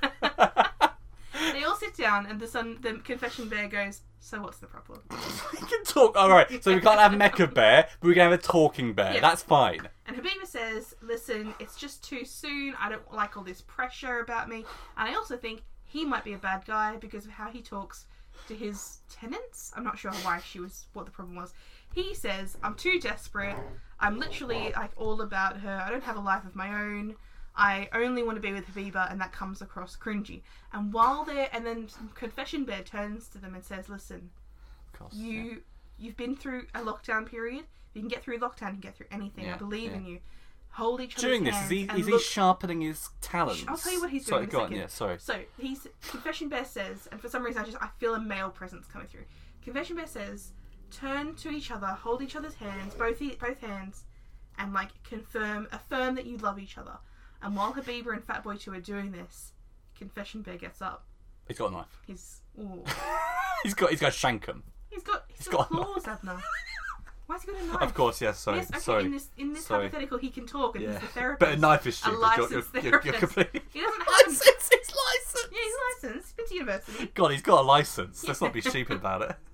They all sit down, and the confession bear goes, "So what's the problem?" We can talk. Alright, so we can't have Mecha Bear, but we can have a talking bear. Yeah. That's fine. And Habiba says, "Listen, it's just too soon. I don't like all this pressure about me, and I also think he might be a bad guy because of how he talks to his tenants." I'm not sure what the problem was. He says, "I'm too desperate. I'm literally like all about her. I don't have a life of my own. I only want to be with Habiba," and that comes across cringy. And then Confession Bear turns to them and says, "Listen, Of course, yeah. you've been through a lockdown period. You can get through lockdown, you can get through anything. Yeah, I believe yeah. in you. Hold each other's During this, hands is and he look." sharpening his talents? I'll tell you what he's Sorry, doing in a go on, second. yeah, sorry. So Confession Bear says, and for some reason I feel a male presence coming through. Confession Bear says, turn to each other, hold each other's hands, both hands, and like affirm that you love each other. And while Habiba and Fatboy 2 are doing this, Confession Bear gets up. He's got a knife. He's He's got to shank him. he's got got a claws, Abner. Why's he got a knife? Of course, yes, sorry. Yes, okay, sorry. in this Sorry. hypothetical, he can talk, and Yeah. he's the therapist. But a knife is a stupid. licensed You're therapist. completely... He doesn't have License! He's licensed! Yeah, he's licensed. He's been to university. God, he's got a license. Let's not be stupid about it.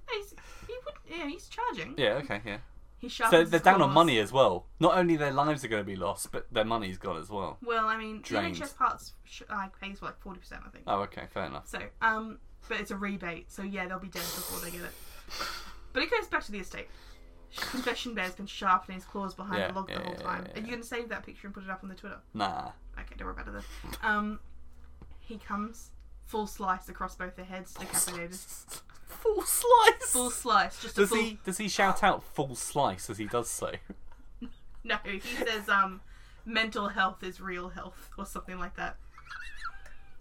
He's charging. Yeah, okay, yeah. He So sharpens they're his down on claws. money as well. Not only their lives are going to be lost, but their money's gone as well. Well, I mean, Drained. the NHS parts pays for like 40%, I think. Oh, okay, fair enough. So, but it's a rebate, so yeah, they'll be dead before they get it. But it goes back to the estate. Confession Bear's been sharpening his claws behind Yeah, the log the yeah, whole yeah, time. yeah, Are you going to save that picture and put it up on the Twitter? Nah. Okay, don't worry about it then. He comes full slice across both their heads, decapitated. Full slice! Full slice, just a full... Does he shout out full slice as he does so? No, he says, mental health is real health, or something like that.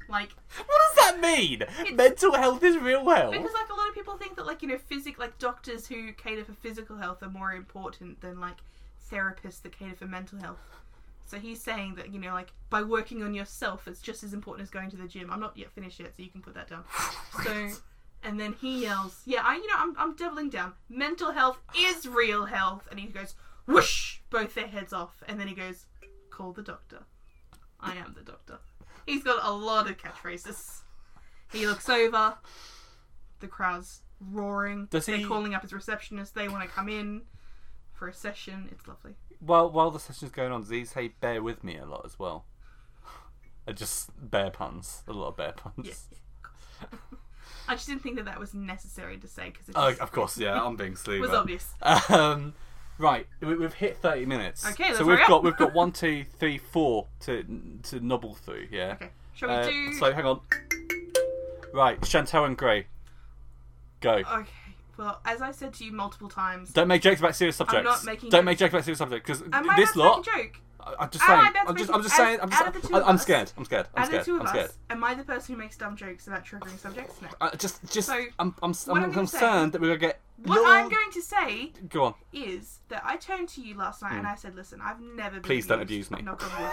Like, What does that mean? Mental health is real health. because like a lot of people think that like, you know, like doctors who cater for physical health are more important than like therapists that cater for mental health. So he's saying that, you know, like by working on yourself, it's just as important as going to the gym. I'm not yet finished yet, so you can put that down. So, and then he yells, "Yeah, I'm doubling down. Mental health is real health." And he goes, whoosh, both their heads off, and then he goes, "Call the doctor. I am the doctor." He's got a lot of catchphrases. He looks over. The crowd's roaring. They're calling up his receptionist. They want to come in for a session. It's lovely. While the session's going on, does he say "bear with me" a lot as well? Just bear puns. A lot of bear puns. Yes. I just didn't think that was necessary to say because Of course, yeah. I'm being sleazy. was obvious. Right, we've hit 30 minutes. Okay, let's so hurry up. we've got 1, 2, 3, 4 to nobble through. Yeah. Okay. Shall we do? So hang on. Right, Chantal and Grey. Go. Okay. Well, as I said to you multiple times, Don't make jokes about serious subjects. I'm not making Don't jokes. make jokes about serious subjects because am I this about to lot. make a joke? I'm just Am saying. I about to I'm make just saying. out of the two of I'm us- scared. I'm scared. I'm Out scared. of the two I'm of scared. us, am I the person who makes dumb jokes about triggering subjects? No. Just. So, I'm what I'm gonna concerned that we're gonna get. What little... I'm going to say Go on. is that I turned to you last night and I said, "Listen, I've never been Please don't abused." abuse me. Knock on wood.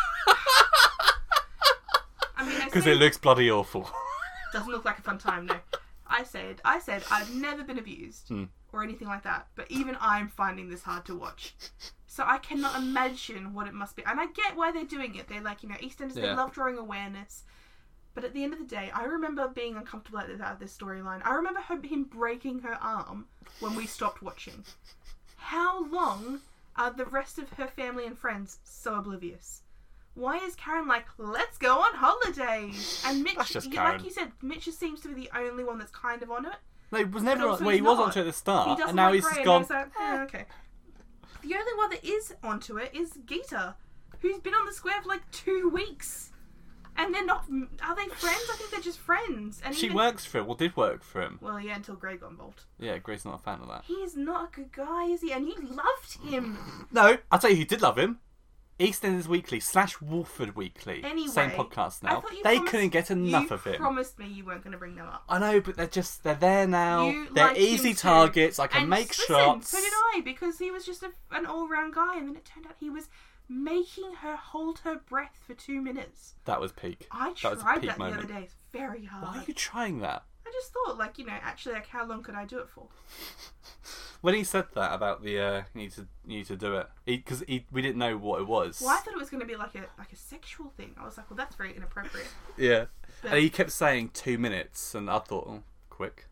I mean, Because it looks bloody awful. doesn't look like a fun time. No, I said I've never been abused or anything like that. But even I'm finding this hard to watch. So I cannot imagine what it must be. And I get why they're doing it. They're like, you know, EastEnders. They love drawing awareness. But at the end of the day, I remember being uncomfortable at this storyline. I remember him breaking her arm when we stopped watching. How long are the rest of her family and friends so oblivious? Why is Karen like, "Let's go on holidays"? And Mitch, That's just like Karen. you said, Mitch just seems to be the only one that's kind of on it. No, he was never. also Well, he he's was not. onto it at the He start, doesn't and now like he's Grey, just and gone. he's like, okay. The only one that is onto it is Geeta, who's been on the square for like 2 weeks. And they're not... Are they friends? I think they're just friends. And She even, works for him. Well, did work for him. Well, yeah, until Grey got involved. Yeah, Gray's not a fan of that. He is not a good guy, is he? And you loved him. No, I'll tell you who did love him. EastEnders Weekly / Wolford Weekly. Anyway, Same podcast I now. thought you They promised- couldn't get enough you of him. promised me you weren't going to bring them up. I know, but they're there now. You They're like him easy too. targets. I can And make listen, shots. So did I, because he was just an all-round guy, and then it turned out he was making her hold her breath for 2 minutes. That was peak. I That was a tried peak that moment. the other day. It's very hard. Why are you trying that? I just thought, like, you know, actually, like, how long could I do it for? When he said that about the you need to do it, because we didn't know what it was. Well, I thought it was going to be like a sexual thing. I was like, well, that's very inappropriate. Yeah. But- And he kept saying 2 minutes, and I thought, oh, quick.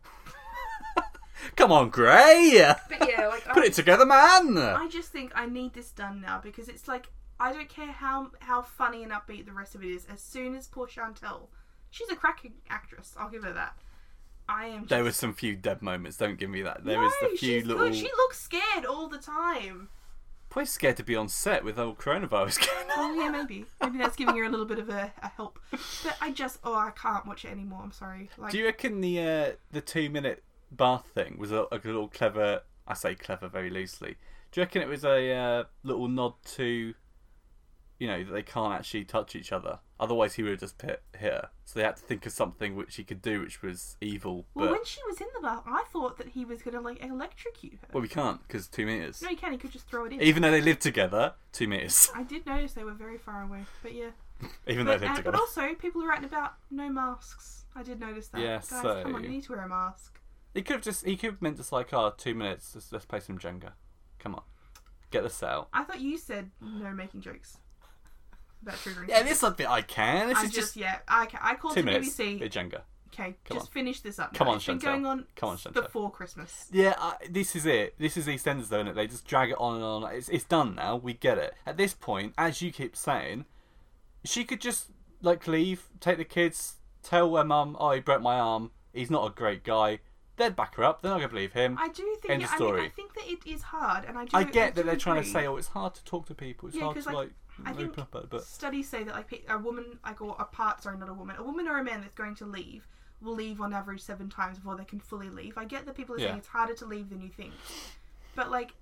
Come on, Gray! But yeah, like, Put it together, man! I just think I need this done now because it's like I don't care how funny and upbeat the rest of it is. As soon as poor Chantel, she's a cracking actress. I'll give her that. I am. There was some few dead moments. Don't give me that. There no, was a few she's little. good. She looks scared all the time. Probably scared to be on set with old coronavirus going on. Oh yeah, maybe that's giving her a little bit of a help. But I can't watch it anymore. I'm sorry. Like, Do you reckon the 2 minute bath thing was a little clever? I say clever very loosely. Do you reckon it was a little nod to, you know, that they can't actually touch each other? Otherwise, he would have just hit her. So they had to think of something which he could do, which was evil. well, But when she was in the bath, I thought that he was gonna like electrocute her. well, we can't because 2 meters. No, you can. He could just throw it in. Even though they live together, 2 meters. I did notice they were very far away. But yeah. Even though But, they live but together. also, people are writing about no masks. I did notice that. Yeah, Guys, so- come on, you need to wear a mask. He could have meant just like, 2 minutes. Let's play some Jenga. Come on, get this out. I thought you said no making jokes about triggering. Yeah, this is a bit I can. This I is just I called 2 the minutes. BBC. Bit Jenga. Okay, Come just on. finish this up. Come now. on, It's been Chantal. going on Come on, Chantal. before Christmas. Yeah, this is it. This is EastEnders, though, isn't it? They just drag it on and on. It's done now. We get it. At this point, as you keep saying, she could just like leave, take the kids, tell her mum, "Oh, he broke my arm. He's not a great guy." They'd back her up. They're not gonna believe him. I do think. End of I story. mean, I think that it is hard, and I get that do they're trying to agree. say, "Oh, it's hard to talk to people. It's Yeah, hard 'cause, to like, I think open up." But studies say that like a woman, like or not a woman or a man that's going to leave will leave on average 7 times before they can fully leave. I get that people are saying Yeah. it's harder to leave than you think, but like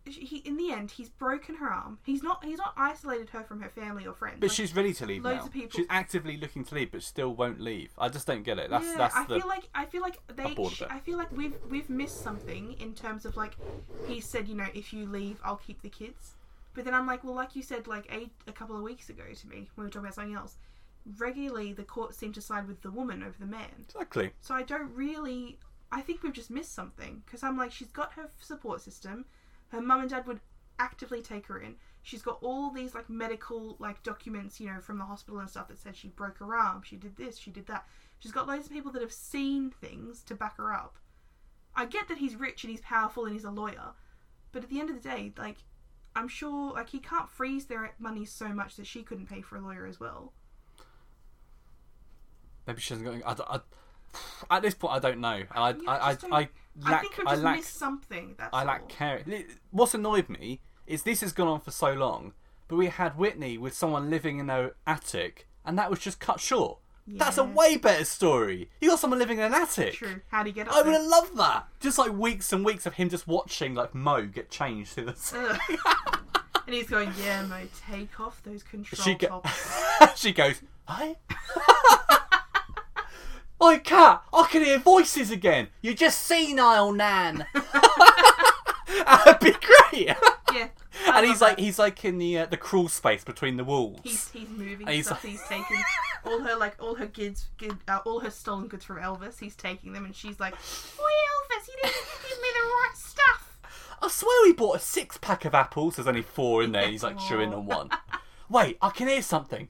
in the end, he's broken her arm. He's not isolated her from her family or friends. But she's ready to leave loads now. of people- She's actively looking to leave, but still won't leave. I just don't get it. I feel like I'm bored of it. I feel like we've missed something in terms of like he said, you know, if you leave, I'll keep the kids. But then I'm like, well, like you said, like a couple of weeks ago to me when we were talking about something else. Regularly, the court seemed to side with the woman over the man. Exactly. So I think we've just missed something because I'm like, she's got her support system. Her mum and dad would actively take her in. She's got all these like medical like documents, you know, from the hospital and stuff that said she broke her arm, she did this, she did that. She's got loads of people that have seen things to back her up. I get that he's rich and he's powerful and he's a lawyer, but at the end of the day, like, I'm sure like he can't freeze their money so much that she couldn't pay for a lawyer as well. Maybe she hasn't got. At this point, I don't know, and I think we've just missed something. I lack care. What's annoyed me is this has gone on for so long, but we had Whitney with someone living in her attic, and that was just cut short. Yeah. That's a way better story. You got someone living in an attic. True. How'd he get up I there? would have loved that. Just like weeks and weeks of him just watching like Mo get changed through the. And he's going, yeah, Mo, take off those control tops. She goes, hey. Oi, Cat, I can hear voices again. You're just senile, Nan. That'd be great. Yeah. And he's like in the crawl space between the walls. He's moving and stuff. He's taking all her goods, all her stolen goods from Elvis. He's taking them, and she's like, "Oi, Elvis, you didn't give me the right stuff." I swear he bought a 6-pack of apples. There's only 4 in there. He's like chewing on one. Wait, I can hear something.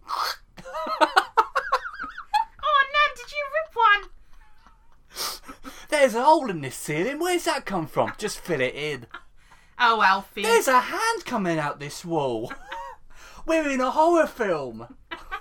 There's a hole in this ceiling. Where's that come from? Just fill it in. Oh, Alfie. There's a hand coming out this wall. We're in a horror film.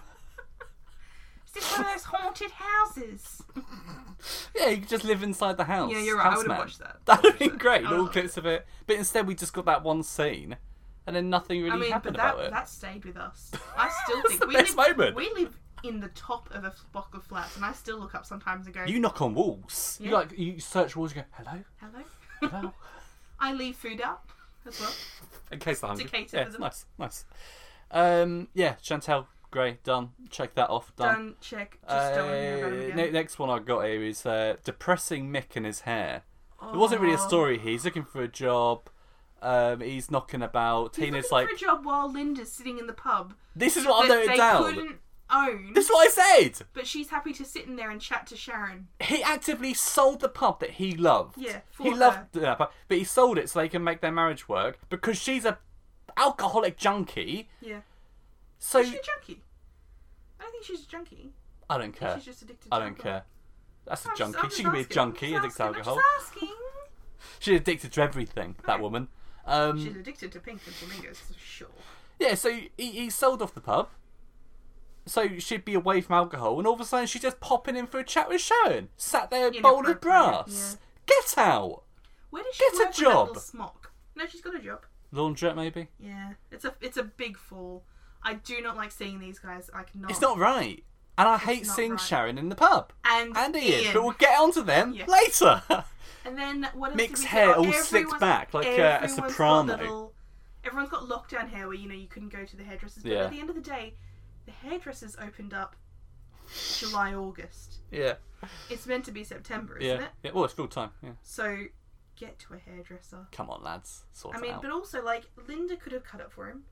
Is this one of those haunted houses? Yeah, you could just live inside the house. Yeah, you're right. I would have watched that. That would have been great. Little clips of it. But instead we just got that one scene. And then nothing really happened about it. That stayed with us. I still think the best moment. We live in the top of a block of flats, and I still look up sometimes and go. You knock on walls. Yeah. You search walls. You go, hello, hello. I leave food out as well. In case I'm hungry. To cater for them. Nice. Yeah, Chantel Grey done. Check that off. Done. Check. Just don't hear about him again. Next one I got here is depressing Mick and his hair. It wasn't really a story. He's looking for a job. He's knocking about. He's Tina's looking for a job while Linda's sitting in the pub. This is what I've noted down. They couldn't own. This is what I said. But she's happy to sit in there and chat to Sharon. He actively sold the pub that he loved. Yeah, he loved the pub, but he sold it so they can make their marriage work because she's a alcoholic junkie. Yeah. So is she a junkie? I don't think she's a junkie. I don't care. She's just addicted to I don't alcohol. care. That's a I'm junkie. just She can be a asking. junkie, addicted to I'm alcohol. just asking. She's addicted to everything. That woman. She's addicted to pink and flamingos, for sure. Yeah, so he sold off the pub. So she'd be away from alcohol, and all of a sudden she's just popping in for a chat with Sharon. Sat there, bowl of brass. Yeah. Get out. Where does she work a job. with that little smock? No, she's got a job. Laundrette, maybe? Yeah. It's a big fall. I do not like seeing these guys. I cannot. It's not right. And I hate seeing Sharon in the pub. And Ian. But we'll get onto them later. And then what else Mick's did we hair do? all slicked back like a soprano. Everyone's got lockdown hair where, you couldn't go to the hairdressers. But at the end of the day, the hairdressers opened up July, August. Yeah. It's meant to be September, isn't it? Yeah, well, it's full time, yeah. So, get to a hairdresser. Come on, lads. Sort it out. But also, Linda could have cut it for him.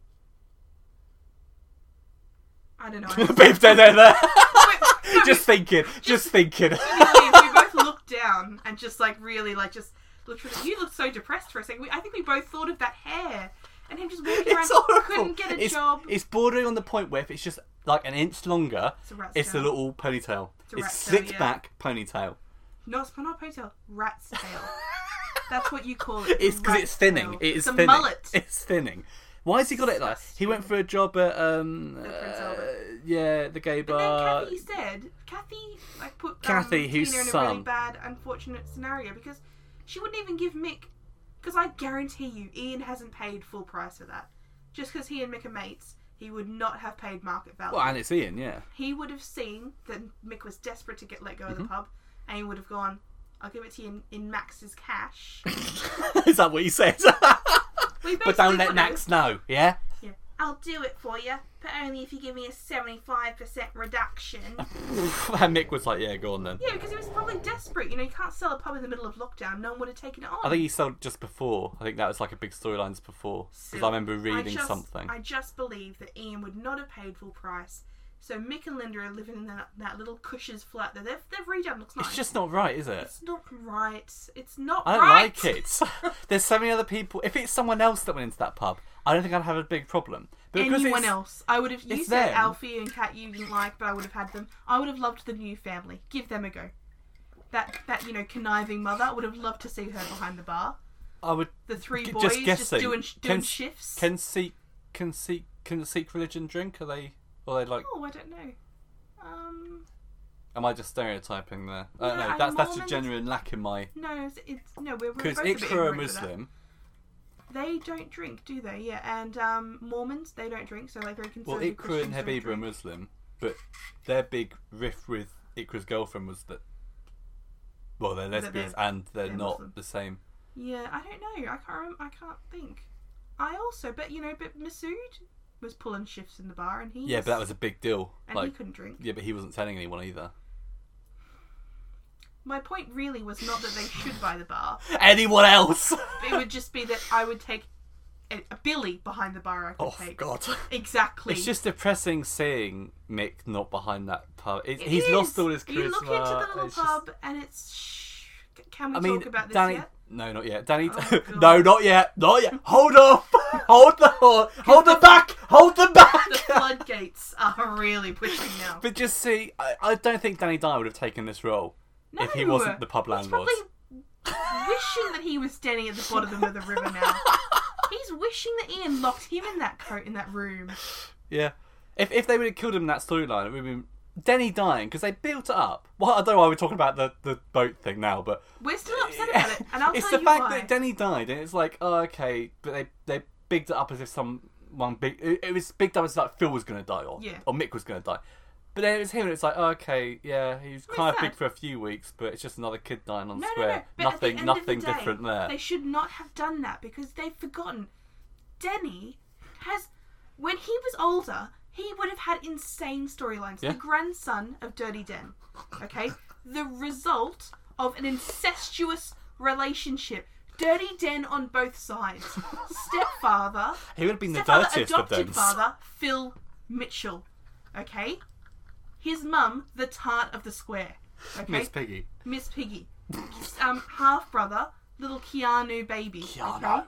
I don't know. Beef there. Just thinking. We both looked down and just, really, just looked at it. You looked so depressed for a second. I think we both thought of that hair. And him just walking around, couldn't get a job. It's bordering on the point where if it's just an inch longer, it's a little ponytail. It's slicked back ponytail. No, it's not a ponytail. Rat's tail. That's what you call it. It's because it's thinning. It's a mullet. It's thinning. Why has he got it like? He went for a job at the gay bar. And then Kathy put Kathy, whose Tina in a really bad, unfortunate scenario because she wouldn't even give Mick. Because I guarantee you, Ian hasn't paid full price for that. Just because he and Mick are mates, he would not have paid market value. Well, and it's Ian, yeah. He would have seen that Mick was desperate to get let go of the pub, and he would have gone, I'll give it to you in Max's cash. Is that what he said? We But don't basically let got Max know, yeah? Yeah. I'll do it for you, but only if you give me a 75% reduction. And Mick was like, yeah, go on then. Yeah, because he was probably desperate. You can't sell a pub in the middle of lockdown. No one would have taken it on. I think he sold just before. I think that was like a big storyline just before. Because I remember reading something. I just believe that Ian would not have paid full price. So Mick and Linda are living in that little Cush's flat that they've redone. Looks nice. It's just not right, is it? It's not right. It's not I right. don't like it. There's so many other people. If it's someone else that went into that pub, I don't think I'd have a big problem. But Anyone else. I would have... You it's said them. Alfie and Kat you didn't like, but I would have had them. I would have loved the new family. Give them a go. That conniving mother, I would have loved to see her behind the bar. I would... The three boys just guessing. doing shifts. Can the Sikh religion drink? Are they like... Oh, I don't know. Am I just stereotyping there? I don't know. No, That's a Mormons- genuine lack in my... No, we're Because both a bit Ikra are ignorant with that. Muslim. They don't drink, do they? Yeah, and Mormons, they don't drink, so like very Well, conservative Ikra and Christians don't Habiba are drink. Muslim, but their big riff with Ikra's girlfriend was that... Well, they're lesbians and they're not Muslim. the same. Yeah, I don't know. I can't think. But Masood was pulling shifts in the bar, and Yeah, but that was a big deal. and he couldn't drink. Yeah, but he wasn't telling anyone either. My point really was not that they should buy the bar. Anyone else? It would just be that I would take a Billy behind the bar. I could Oh, take. God. Exactly. It's just depressing seeing Mick not behind that pub. It He's is. lost all his charisma. You look into the little It's just- pub, and it's. Shh. Can we I mean, talk about this Danny... yet? No, not yet. Danny... Oh, God. No, not yet. Not yet. Hold up. Hold the back. Hold the back. The floodgates are really pushing now. But just see, I don't think Danny Dyer would have taken this role if he wasn't the pub landlord. He's probably wishing that he was standing at the bottom of the river now. He's wishing that Ian locked him in that coat in that room. Yeah. If they would have killed him in that storyline, it would have been Denny dying, because they built it up. Well, I don't know why we're talking about the boat thing now, but... We're still upset about it, and I'll it's tell the you fact why. that Denny died, and it's like, oh, okay, but they bigged it up as if someone big... It was bigged up as like Phil was going to die, or Mick was going to die. But then it was him, and it's like, oh, okay, yeah, he was kind of big for a few weeks, but it's just another kid dying on the square. No. But at the end of the day, different there. They should not have done that, because they've forgotten. Denny has... When he was older, he would have had insane storylines. Yeah. The grandson of Dirty Den, okay? The result of an incestuous relationship. Dirty Den on both sides. Stepfather... He would have been the Stepfather, dirtiest of them. adopted father, Phil Mitchell, okay? His mum, the tart of the square, okay? Miss Piggy. Miss Piggy. Half brother, little Keanu baby. Keanu. Okay?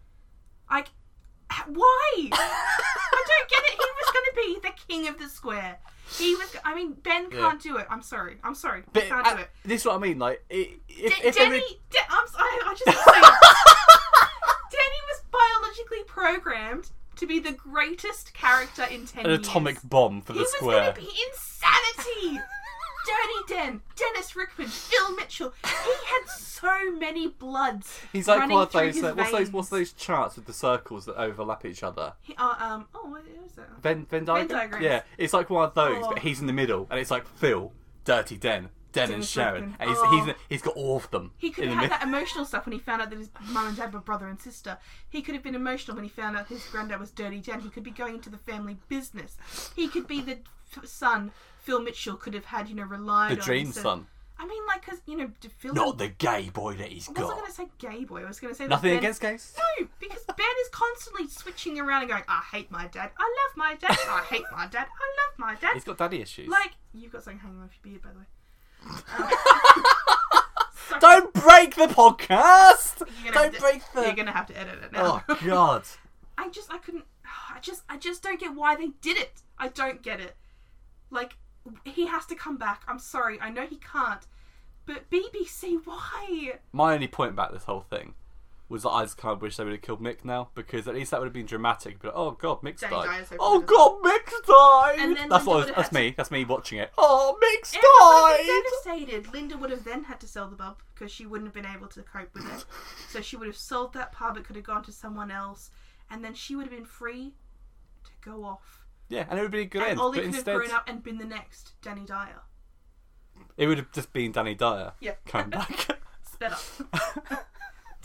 Why? I don't get it. He was going to be the king of the square. He was. I mean, Ben can't do it. I'm sorry. But Can't do it. this is what I mean. Like, if they Denny. would- I'm sorry. I just. Saying, Denny was biologically programmed to be the greatest character in 10 an years. atomic bomb for He the was square. going to be insanity. Dirty Den, Dennis Rickman, Phil Mitchell. He had so many bloods. He's like running one of through those. his What's veins. those charts with the circles that overlap each other? What is that? Venn diagram. diagrams. Yeah, it's like one of those, Oh. but he's in the middle, and it's like Phil, Dirty Den, Den and Dennis Sharon, Rickman. and Oh. he's got all of them. He could in have the had that emotional stuff when he found out that his mum and dad were brother and sister. He could have been emotional when he found out his granddad was Dirty Den. He could be going into the family business. He could be the son Phil Mitchell could have had, relied on. The dream instead- son, I mean, like, because, Phil... not the gay boy that he's I got. wasn't going to say gay boy. I was going to say that Nothing Ben... against gays. No, because Ben is constantly switching around and going, I hate my dad. I love my dad. I hate my dad. I love my dad. He's got daddy issues. Like, you've got something hanging off your beard, by the way. Sorry. Don't break the podcast. You're gonna Don't have to- break the. You're going to have to edit it now. Oh God. I just don't get why they did it. I don't get it. Like, he has to come back. I'm sorry. I know he can't. But BBC, why? My only point about this whole thing was that I just kind of wish they would have killed Mick now, because at least that would have been dramatic. But oh God, Mick's Danny died. Dyer's so Oh good. God, Mick's died. And then That's Linda what. would have That's had to- me. That's me watching it. Oh, Mick's Everyone would died. be devastated. Linda would have then had to sell the pub because she wouldn't have been able to cope with it. So she would have sold that pub. It could have gone to someone else, and then she would have been free to go off. Yeah, and it would be a good And end. Ollie But could instead, have grown up and been the next Danny Dyer. it would have just been Danny Dyer Yeah. coming back. Sped up.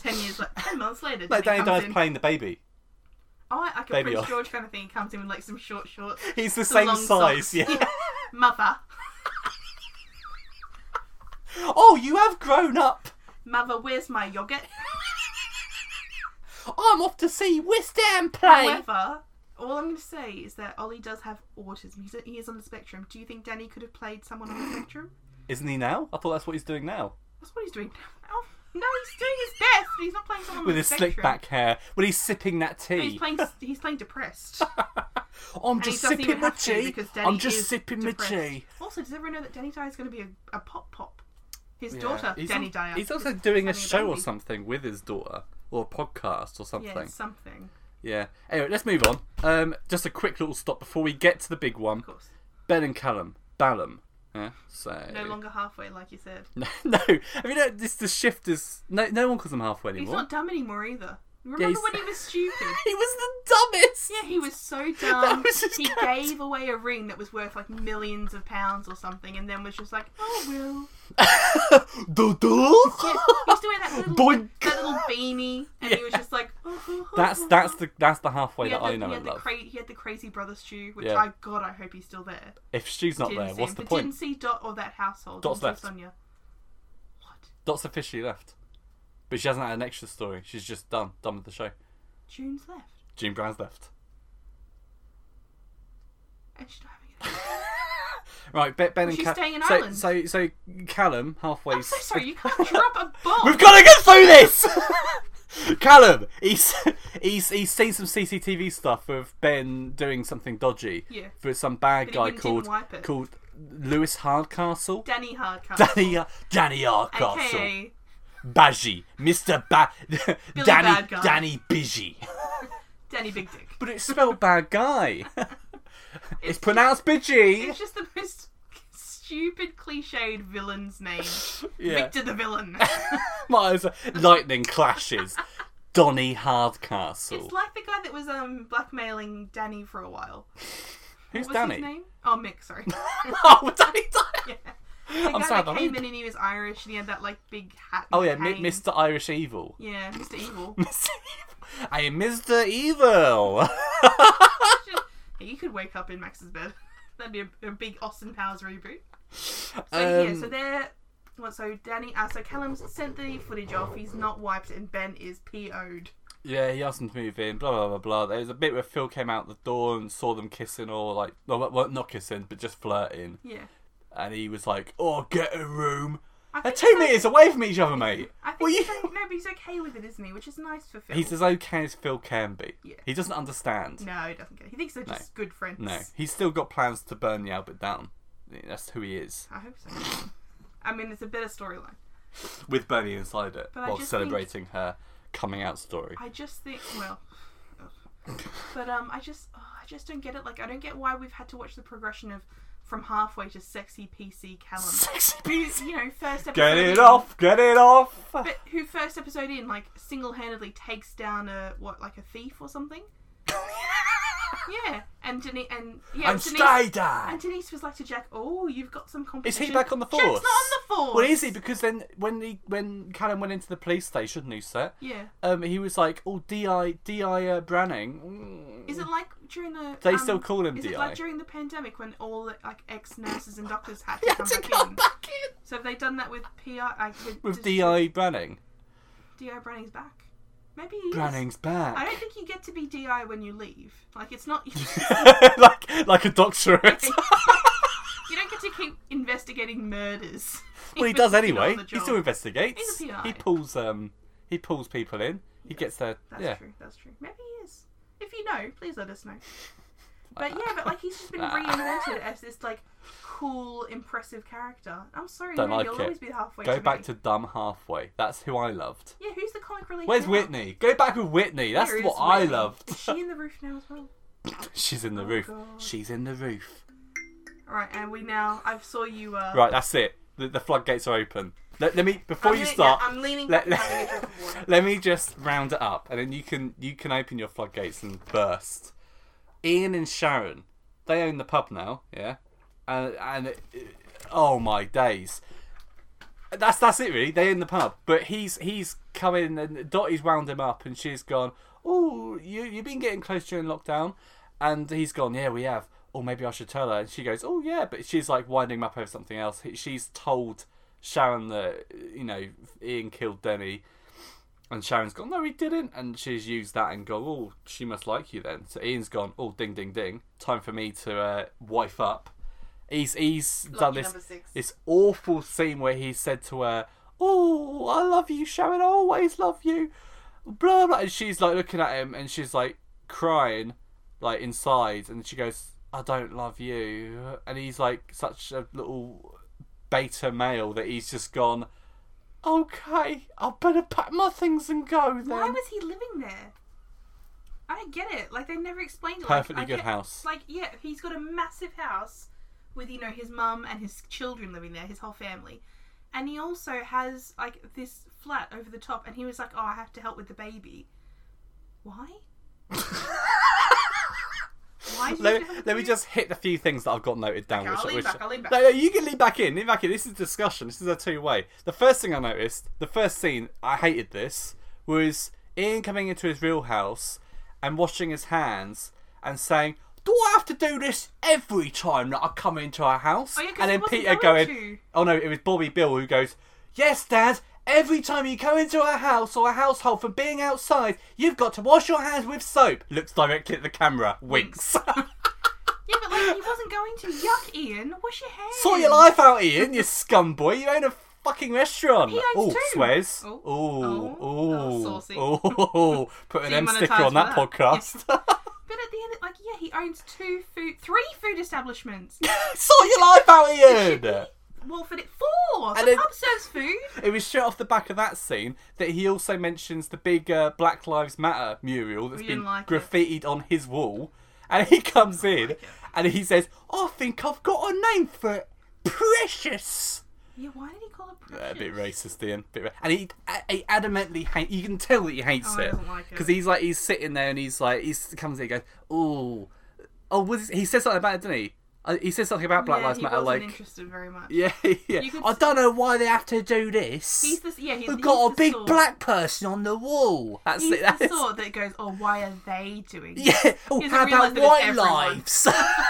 10 months later, No, Danny comes Dyer's in. playing the baby. Oh, like a Baby Prince off. George kind of thing. He comes in with like some short shorts. He's the some same long size, socks. yeah. Mother. Oh, you have grown up. Mother, where's my yogurt? I'm off to see West Ham play. However, all I'm going to say is that Ollie does have autism. He is on the spectrum. Do you think Danny could have played someone on the spectrum? Isn't he now? I thought that's what he's doing now. That's what he's doing. Oh, no, he's doing his best, but he's not playing someone With on the his spectrum. slick back hair. When he's sipping that No, tea. he's playing depressed. Oh, I'm And just he doesn't sipping even my have to tea. because Danny I'm just is sipping my depressed. tea. Also, does everyone know that Danny Dyer is going to be a pop? His daughter, He's Danny Dyer. He's also is doing a having show or baby. something with his daughter. Or a podcast or something. Yeah, something. Yeah. Anyway, let's move on. Just a quick little stop before we get to the big one. Of course. Ben and Callum. Ballum. Yeah, so... No longer halfway, like you said. No. I mean, the shift is... No one calls him halfway He's anymore. not dumb anymore either. Remember he's- when he was stupid? He was the dumbest! Yeah, he was so That dumb. was his He character. gave away a ring that was worth like millions of pounds or something, and then was just like, "Oh well." Doodle? Yeah, he used to wear that Boink. little beanie, and he was just like, That's the halfway He that had I the- know he and had love. he had the crazy brother Stu, which Yeah. I hope he's still there. If Stu's not Didn't there, see what's him, the but point? didn't see Dot or that household. Dot's until left. Sonia. What? Dot's officially left. But she hasn't had an extra story. She's just done with the show. June's left, June Brown's left. and she's not having it. Right, Ben and she's Callum. staying in Ireland. So Callum halfway. I'm so sorry, you can't drop a bomb. We've got to get through this. Callum, he's seen some CCTV stuff of Ben doing something dodgy. Yeah. For some bad But he guy didn't wipe it. called Lewis Hardcastle. Danny Hardcastle. Danny Hardcastle. AKA Baji, Mr. Billy Bad Guy. Danny Bigi. Danny Big Dick. But it's spelled bad guy. It's pronounced Bigi. It's just the most stupid, cliched villain's name. Yeah. Victor the villain. Lightning clashes. Donny Hardcastle. It's like the guy that was blackmailing Danny for a while. Who's What was Danny? his name? Oh, Mick, sorry. Oh, Danny Dyer. Yeah. I'm The guy sad. that came in and he was Irish and he had that like big hat. Oh and yeah, cane. Mr. Irish Evil. Yeah, Mr. Evil. Mr. Evil. I am Mr. Evil. You could wake up in Max's bed. That'd be a big Austin Powers reboot. So so they're so Danny so Callum's sent the footage off, he's not wiped and Ben is PO'd. Yeah, he asked them to move in, blah, blah, blah, blah. There was a bit where Phil came out the door and saw them kissing or like, well, not kissing, but just flirting. Yeah. And he was like, oh, get a room. I They're think 2 he's meters away from each other, mate. I think Well, he's you- no, but he's okay with it, isn't he? Which is nice for Phil. He's as okay as Phil can be. Yeah. He doesn't understand. No, he doesn't get it. He thinks they're just good friends. No. He's still got plans to burn the Albert down. That's who he is. I hope so. I mean, it's a better storyline. With Bernie inside it, But I while just celebrating her coming out story. I just think, well, but I just don't get it. Like, I don't get why we've had to watch the progression of from halfway to sexy PC Callum. Sexy Who, you know, first episode. Get it in, off! Get it off! But who first episode in, like, single-handedly takes down a thief or something? Yeah, and Denise and yeah, I'm Denise, Strider! and Denise was like to Jack, "Oh, you've got some Is competition." he back on the force? Jack's not on the force. Well, is he? Because then when Callum went into the police station, new set, Yeah. he was like, "Oh, Di Branning." Mm. Is it like during the? They still call him Is DI. it like during the pandemic when all the like ex-nurses and doctors had He to had come to back come in? back in So have they done that with PR? Like, with Di Branning. Di Branning's back. Maybe he is. Branning's I back, don't think you get to be Di when you leave. Like it's not. like a doctorate. You don't get to keep investigating murders. Well, he does You're not anyway. on the He job. still investigates. He's a PI. He pulls people in. He gets their That's true. That's true. Maybe he is. If you know, please let us know. But yeah, but like he's just been reinvented as this like cool, impressive character. I'm sorry, Don't no, like you'll it. always be halfway. Go to back me. to dumb halfway. That's who I loved. Yeah, who's the comic relief? Where's now? Whitney? Go back with Whitney. That's Where is what I Whitney? loved. Is she in the roof now as well? She's in the Oh, roof. God. She's in the roof. All right, and we now. I saw you. Right, that's it. The floodgates are open. Let me before I'm you leaning- start. yeah, I'm leaning let- back and having a drink of water. Let me just round it up, and then you can open your floodgates and burst. Ian and Sharon, they own the pub now, yeah, and oh my days, That's it really. They're in the pub, but he's come in and Dottie's wound him up, and she's gone, "Oh, you've been getting close during lockdown," and he's gone, "Yeah, we have." "Oh, maybe I should tell her." And she goes, "Oh yeah," but she's like winding him up over something else. She's told Sharon that Ian killed Denny, and Sharon's gone, "No, he didn't," and she's used that and gone, "Oh, she must like you then." So Ian's gone, "Oh, ding ding ding, time for me to wife up." He's done this awful scene where he said to her, "Oh, I love you, Sharon. I always love you." Blah blah. And she's like looking at him, and she's like crying, like inside, and she goes, "I don't love you." And he's like such a little beta male that he's just gone, "Okay, I better pack my things and go then." Why was he living there? I don't get it. Like, they never explained it. Perfectly good house. Like, yeah, he's got a massive house with, his mum and his children living there, his whole family. And he also has, like, this flat over the top, and he was like, "Oh, I have to help with the baby." Why? Why do you have to help with the Let me baby? just hit the few things that I've got noted down. Okay, I'll lean back. No, you can lean back in. Lean back in. This is discussion. This is a two-way. The first thing I noticed, the first scene, I hated this, was Ian coming into his real house and washing his hands and saying, "Do I have to do this every time that I come into our house?" Oh, yeah, 'cause and he then wasn't Peter going going, to. "Oh no, it was Bobby Bill who goes, 'Yes, Dad, every time you come into our house or a household from being outside, you've got to wash your hands with soap.'" Looks directly at the camera, winks. Yeah, but, like, he wasn't going to. Yuck, Ian. Wash your hands. Sort your life out, Ian, you scum boy. You own a fucking restaurant. He owns two. Swears. Oh, saucy. Put an M sticker Demonetised on that for that. podcast. But at the end, like, yeah, he owns three food establishments. Sort your life out, Ian. Well, for it, 4. And The then- pub serves food. It was straight off the back of that scene that he also mentions the big Black Lives Matter mural that's We been didn't like it. graffitied on his wall. And he comes in like it. and he says, "I think I've got a name for it. Precious." Yeah, why did he call it precious? A bit racist, Ian. And he adamantly hates. You can tell that he hates Oh, he it doesn't like it. because he's sitting there and he comes in and goes, "Oh, he says something about it, didn't he? He says something about Black Lives Matter, he wasn't like, interested very much. yeah. You could I don't know why they have to do this. He's the We've got a the big sort. black person on the wall. That's He's it. That the is- sort that goes, "Oh, why are they doing this?" Yeah. Oh, He how doesn't realise about that it's white everyone. lives?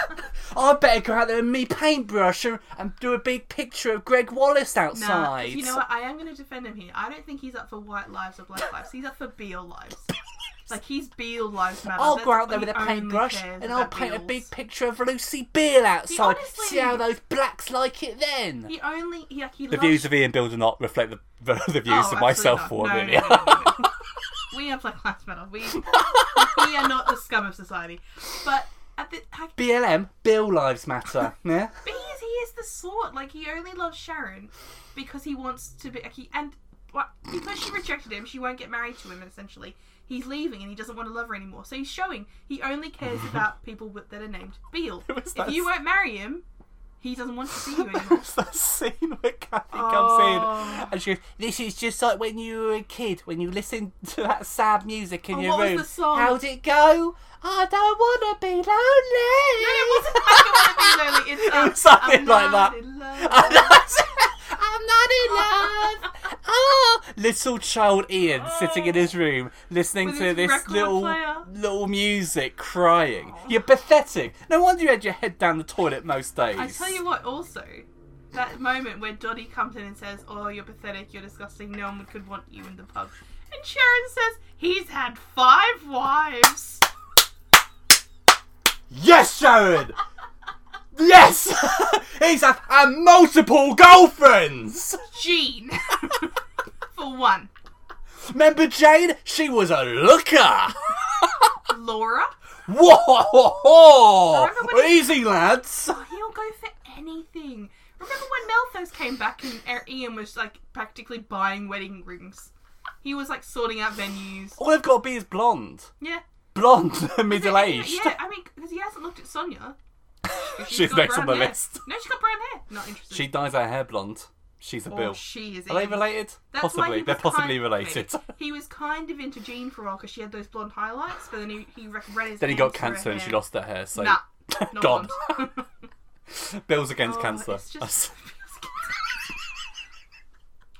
I better go out there with me paintbrush and do a big picture of Greg Wallace Nah, outside. you know what? I am going to defend him here. I don't think he's up for white lives or black lives. He's up for Beale lives. Like, he's Beale lives matter. I'll That's go out there he with a only paintbrush cares and I'll about paint a Beales. big picture of Lucy Beale outside. honestly- See how those blacks like it then. He The loves... views of Ian Bill do not reflect the views of absolutely myself not. for No, a minute. no. We are Black Lives Matter. We are not the scum of society. But at the BLM, Bill Lives Matter. Yeah. he is the sort. Like, he only loves Sharon because he wants to be. Because she rejected him, she won't get married to him. Essentially, he's leaving and he doesn't want to love her anymore. So he's showing he only cares about people that are named Beale. was If that you won't marry him, he doesn't want to see you anymore. It's that scene where Kathy Oh. comes in and she goes, "This is just like when you were a kid, when you listened to that sad music in Oh, your what was room. the song? How'd it go? I don't want to be lonely." No, it wasn't like I want to be lonely. It's It was something I'm like not that. in love. I'm not in love. Oh, little child Ian sitting in his room listening With to his this record player. little music, crying. You're pathetic. No wonder you had your head down the toilet most days. I tell you what, also, that moment where Dottie comes in and says, "Oh, you're pathetic, you're disgusting, no one could want you in the pub." And Sharon says, "He's had 5 wives." Yes, Sharon. Yes, he's had multiple girlfriends. Jean. For one. Remember Jane? She was a looker. Laura. Whoa! Remember when Easy, lads. Oh, he'll go for anything. Remember when Malthus came back and Ian was, like, practically buying wedding rings? He was, like, sorting out venues. All they've got to be is blonde. Yeah. Blonde, middle-aged. Yeah, I mean, because he hasn't looked at Sonia. She's got next on brown the hair. list. No, she's got brown hair. Not interested. She dyes her hair blonde. She's a Oh, Bill. she is. Are they Ian. related? That's why Possibly. he They're was possibly kind- related. maybe. He was kind of into Jean for a while because she had those blonde highlights, but then he read his Then he got hands through her cancer and she hair. lost her hair, so Nah, not gone. blonde. Bill's against Oh, cancer. it's just-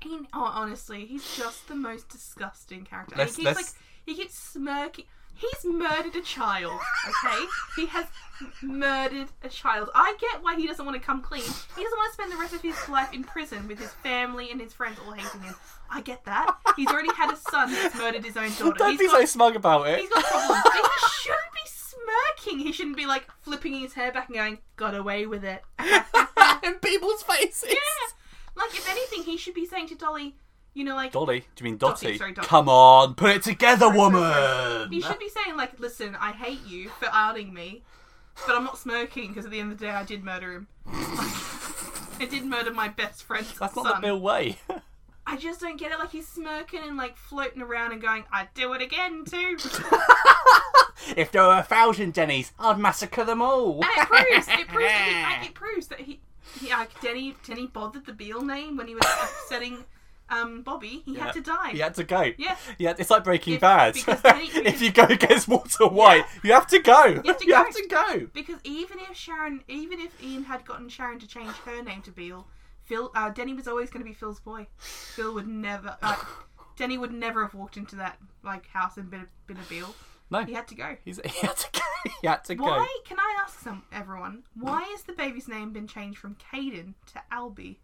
Honestly, he's just the most disgusting character. And Let's- he keeps smirking. He's murdered a child, okay? He has murdered a child. I get why he doesn't want to come clean. He doesn't want to spend the rest of his life in prison with his family and his friends all hating him. I get that. He's already had a son that's murdered his own daughter. Don't be so smug about it. He's got problems. But he shouldn't be smirking. He shouldn't be, like, flipping his hair back and going, got away with it. In people's faces. Yeah. Like, if anything, he should be saying to Dolly, you know, like... Dolly? Do you mean Dottie? Dottie, sorry, Dottie. Come on, put it together, woman! He should be saying, like, listen, I hate you for outing me, but I'm not smirking because at the end of the day I did murder him. I did murder my best friend's That's son. not the Bill way. I just don't get it. Like, he's smirking and, like, floating around and going, I'd do it again, too. If there were 1,000 Denny's, I'd massacre them all. And it proves that he Denny bothered the Beale name when he was upsetting Bobby. He had to die. He had to go. Yeah. It's like Breaking Bad. because if you go against Walter White, you have to go. You have to go. go. Because even if Ian had gotten Sharon to change her name to Beale, Denny was always going to be Phil's boy. Phil would never. Denny would never have walked into that house and been a Beale. No. He had to go. He had to go. He had to go. Why? Can I ask everyone? Why has the baby's name been changed from Caden to Albie?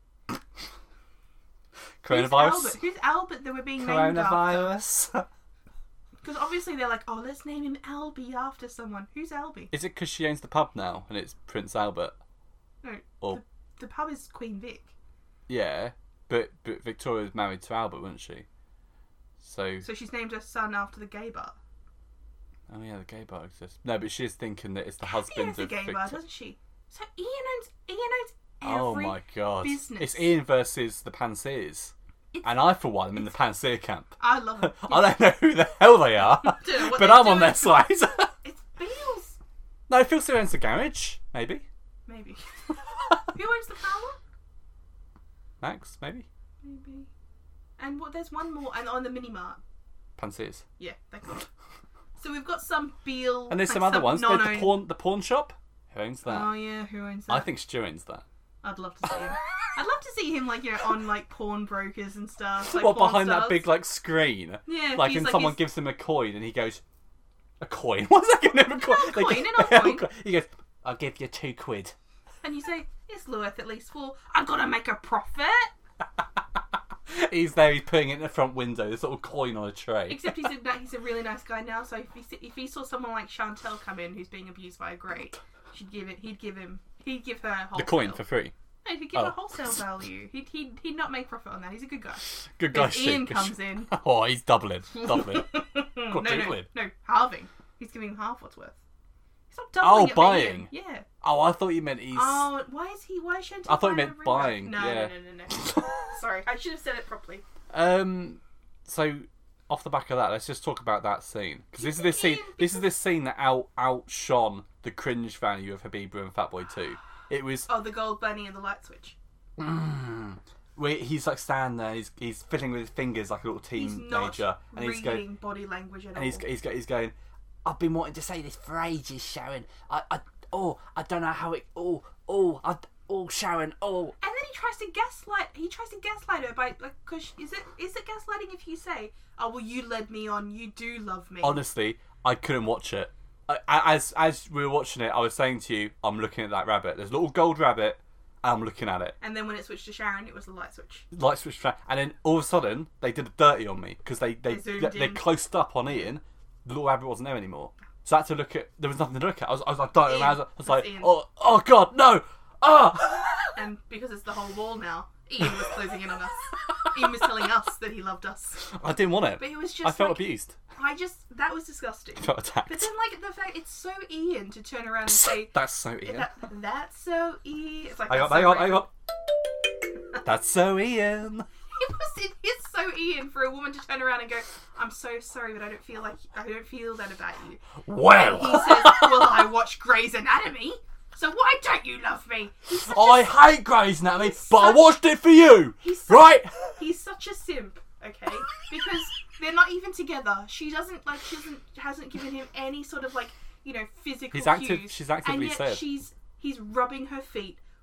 Coronavirus. Who's Albert that we're being named after? Coronavirus. Because obviously they're like, oh, let's name him Albie after someone. Who's Albie? Is it because she owns the pub now and it's Prince Albert? No. Or The pub is Queen Vic. yeah, but Victoria was married to Albert, wasn't she? So she's named her son after the gay bar. oh yeah, the gay bar exists. No, but she's thinking that it's the She husband owns the of gay Victor. bar, doesn't she? So Ian owns Oh every my god! business. It's Ian versus the Panseers, and I for one am in the Panseer camp. I love them. I don't know who the hell they are, Don't know what but they're I'm on doing. their side. It's Beale's. No, Phil still owns the garage. Maybe Maybe. Who owns the power? Max. Maybe Maybe. And there's one more, and on the mini mart. Panseers. Yeah, thank God. So we've got some Beale. And there's like some other ones. There's non-owned- the pawn shop. Who owns that? Oh yeah, who owns that? I think Stu owns that. I'd love to see him. I'd love to see him on pawnbrokers and stuff. Like What Pawn behind that Stars. big screen? Yeah, Like, he's and like someone his- gives him a coin, and he goes, "A coin? What's that giving him a coin? Not a coin, not a coin. He goes, "I'll give you £2." And you say, it's worth at least 4. I've got to make a profit. He's there. He's putting it in the front window. This little coin on a tray. Except he's a really nice guy now. So if he saw someone like Chantel come in who's being abused by a grey, he'd give her wholesale. The coin for free. No, he'd give her wholesale value. He'd not make profit on that. He's a good guy. Good guy. If Ian comes in. Oh, he's doubling. no, halving. He's giving him half what's worth. He's not doubling it for buying. Ian. Yeah. Oh, I thought you meant he's. Oh, why is Chantel? I thought you buying meant a rewrite? buying, No, yeah. no. Sorry, I should have said it properly. So off the back of that, let's just talk about that scene because this is this Ian, scene. This is this scene that outshone the cringe value of Habiba and Fatboy 2. It was. Oh, the gold bunny and the light switch. Where he's standing there, he's fiddling with his fingers like a little He's teenager, not and he's reading going, body language at and all. he's going. I've been wanting to say this for ages, Sharon. I don't know how it. Sharon. Oh. And then he tries to gaslight her by because is it gaslighting if you say, oh well, you led me on, you do love me. Honestly, I couldn't watch it. As we were watching it, I was saying to you, I'm looking at that rabbit. There's a little gold rabbit, and I'm looking at it. And then when it switched to Sharon, it was the light switch. Light switch flash, and then all of a sudden they did a dirty on me because they zoomed in. closed up on Ian. The little rabbit wasn't there anymore, so I had to look at. There was nothing to look at. I was like darting around. I was like, Ian. oh god, no! Ah! And because it's the whole wall now, Ian was closing in on us. Ian was telling us that he loved us. I didn't want it. But it was just I felt like, abused. that was disgusting. I felt attacked. But then the fact it's so Ian to turn around and say That's so Ian. that's so Ian. It's like Hang on. That's so Ian. It's so Ian for a woman to turn around and go, I'm so sorry, but I don't feel that about you. Well, He says, well, I watch Grey's Anatomy, so why don't you love me? I hate Grey's Anatomy, but I watched it for you, right? He's such a simp, okay? Because they're not even together. She hasn't given him any sort of physical cues. She's actively and yet said. he's rubbing her feet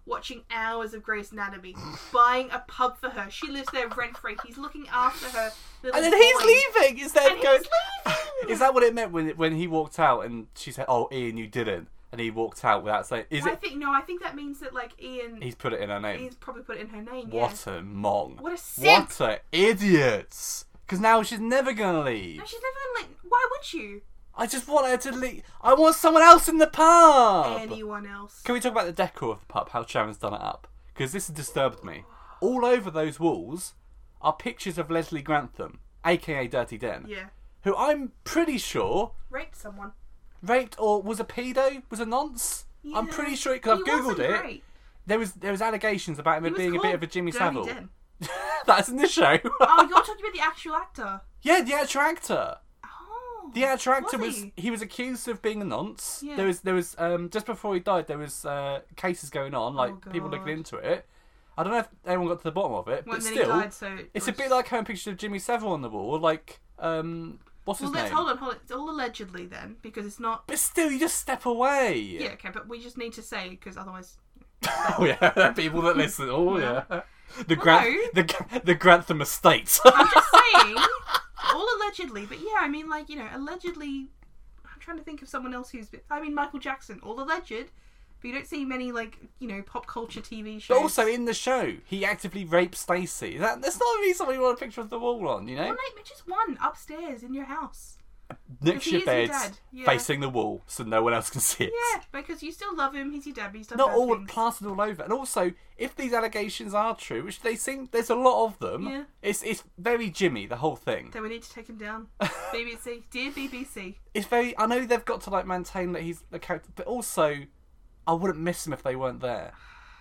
watching hours of Grey's Anatomy, buying a pub for her. She lives there rent-free. He's looking after her little And then boy. he's leaving instead of going... He's leaving! Is that what it meant when he walked out and she said, "Oh, Ian, you didn't," and he walked out without saying? I think that means that like Ian. He's put it in her name. He's probably put it in her name. What yeah. a mong! What a simp! What a idiots! Because now she's never gonna leave. No, she's never gonna. Why would you? I just want her to leave. I want someone else in the pub. Anyone else? Can we talk about the decor of the pub? How Sharon's done it up? Because this has disturbed me. All over those walls are pictures of Leslie Grantham, aka Dirty Den. Yeah. Who I'm pretty sure Raped someone. raped or was a pedo, was a nonce. Yeah. I'm pretty sure because I've He wasn't googled it. great. There was allegations about him He was being a bit called of a Jimmy Dirty Savile. Den. That's in the show. Oh, you're talking about the actual actor. Yeah, the actual actor. Oh. The actual actor Was was he? was accused of being a nonce. Yeah. There was just before he died there was cases going on, like Oh, people God. looking into it. I don't know if anyone got to the bottom of it, Well, but then still, he died, so it's a bit like having pictures of Jimmy Savile on the wall, like what's his Well, let's name? hold on. It's all allegedly then, because it's not. But still, you just step away. Yeah, okay, but we just need to say because otherwise. Oh yeah, there are people that listen. Oh yeah, the Well, the Grantham estate. I'm just saying, all allegedly, but yeah, I mean, like, you know, allegedly. I'm trying to think of someone else who's. I mean, Michael Jackson, all alleged, but you don't see many, like, you know, pop culture TV shows. But also in the show, he actively raped Stacey. That's not really something you want a picture of the wall on, you know? Well, like, just one upstairs in your house. Next to he your is your bed, dad, yeah. facing the wall, so no one else can see it. Yeah, because you still love him. He's your dad, but he's done Not bad all things. plastered all over. And also, if these allegations are true, which they seem, there's a lot of them. Yeah. It's very Jimmy, the whole thing. Then we need to take him down. BBC, dear BBC. It's very. I know they've got to like maintain that he's the character, but also, I wouldn't miss him if they weren't there.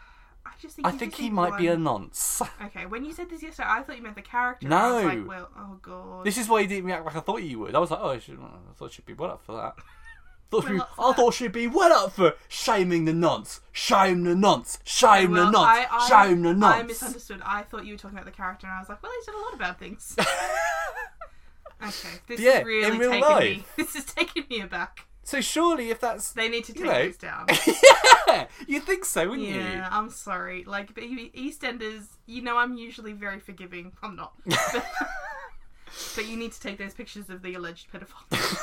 I think he might be a nonce. Okay, when you said this yesterday, I thought you meant the character. No. I was like, well, oh god. This is why he didn't react like I thought he would. I was like, oh, I thought she'd be well up for that. I thought she'd be well up for shaming the nonce. Shame the nonce. Shame the nonce. Shame the nonce. I misunderstood. I thought you were talking about the character, and I was like, well, he's done a lot of bad things. Okay, this Yeah, is really in real taking me. life. This is taking me aback. So surely if that's... They need to take You know. this down. Yeah! You'd think so, wouldn't you? Yeah, I'm sorry. Like, but EastEnders, you know I'm usually very forgiving. I'm not. But you need to take those pictures of the alleged pedophile.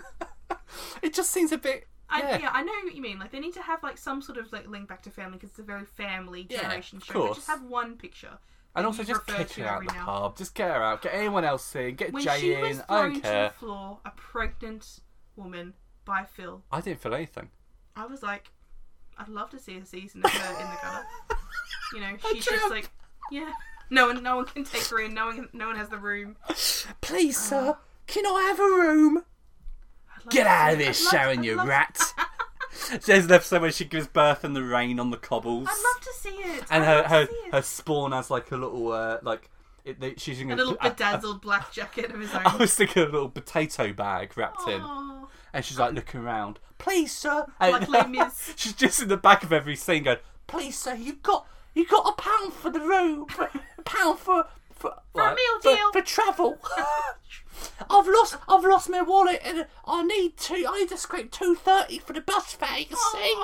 It just seems a bit... Yeah, I know what you mean. Like, they need to have, like, some sort of, like, link back to family, because it's a very family Yeah, generation of show. But course. just have one picture. And that also you just refer kick to her out every the now- pub. Just get her out. Get anyone else in. Get When Jay she in. was I thrown don't to the care. floor, a pregnant woman by Phil, I didn't feel anything. I was like, I'd love to see a season of her in the gutter. You know, she's tramp. just like, yeah. No one can take her in. No one has the room. Please, sir, can I have a room? I'd love Get to out see of it. here, I'd love- Sharon, I'd you love- rat. There's an episode where she gives birth in the rain on the cobbles. I'd love to see it. And I'd love her to see it. her spawn has like a little she's in A little bedazzled black jacket of his own. I was thinking a little potato bag wrapped in, Aw. and she's like looking around. Please, sir. Like Les Mis. She's just in the back of every scene going, "Please, sir, you got £1 for the room, £1 for a meal deal. for travel." I've lost my wallet and I need to scrape £2.30 for the bus fare. You see,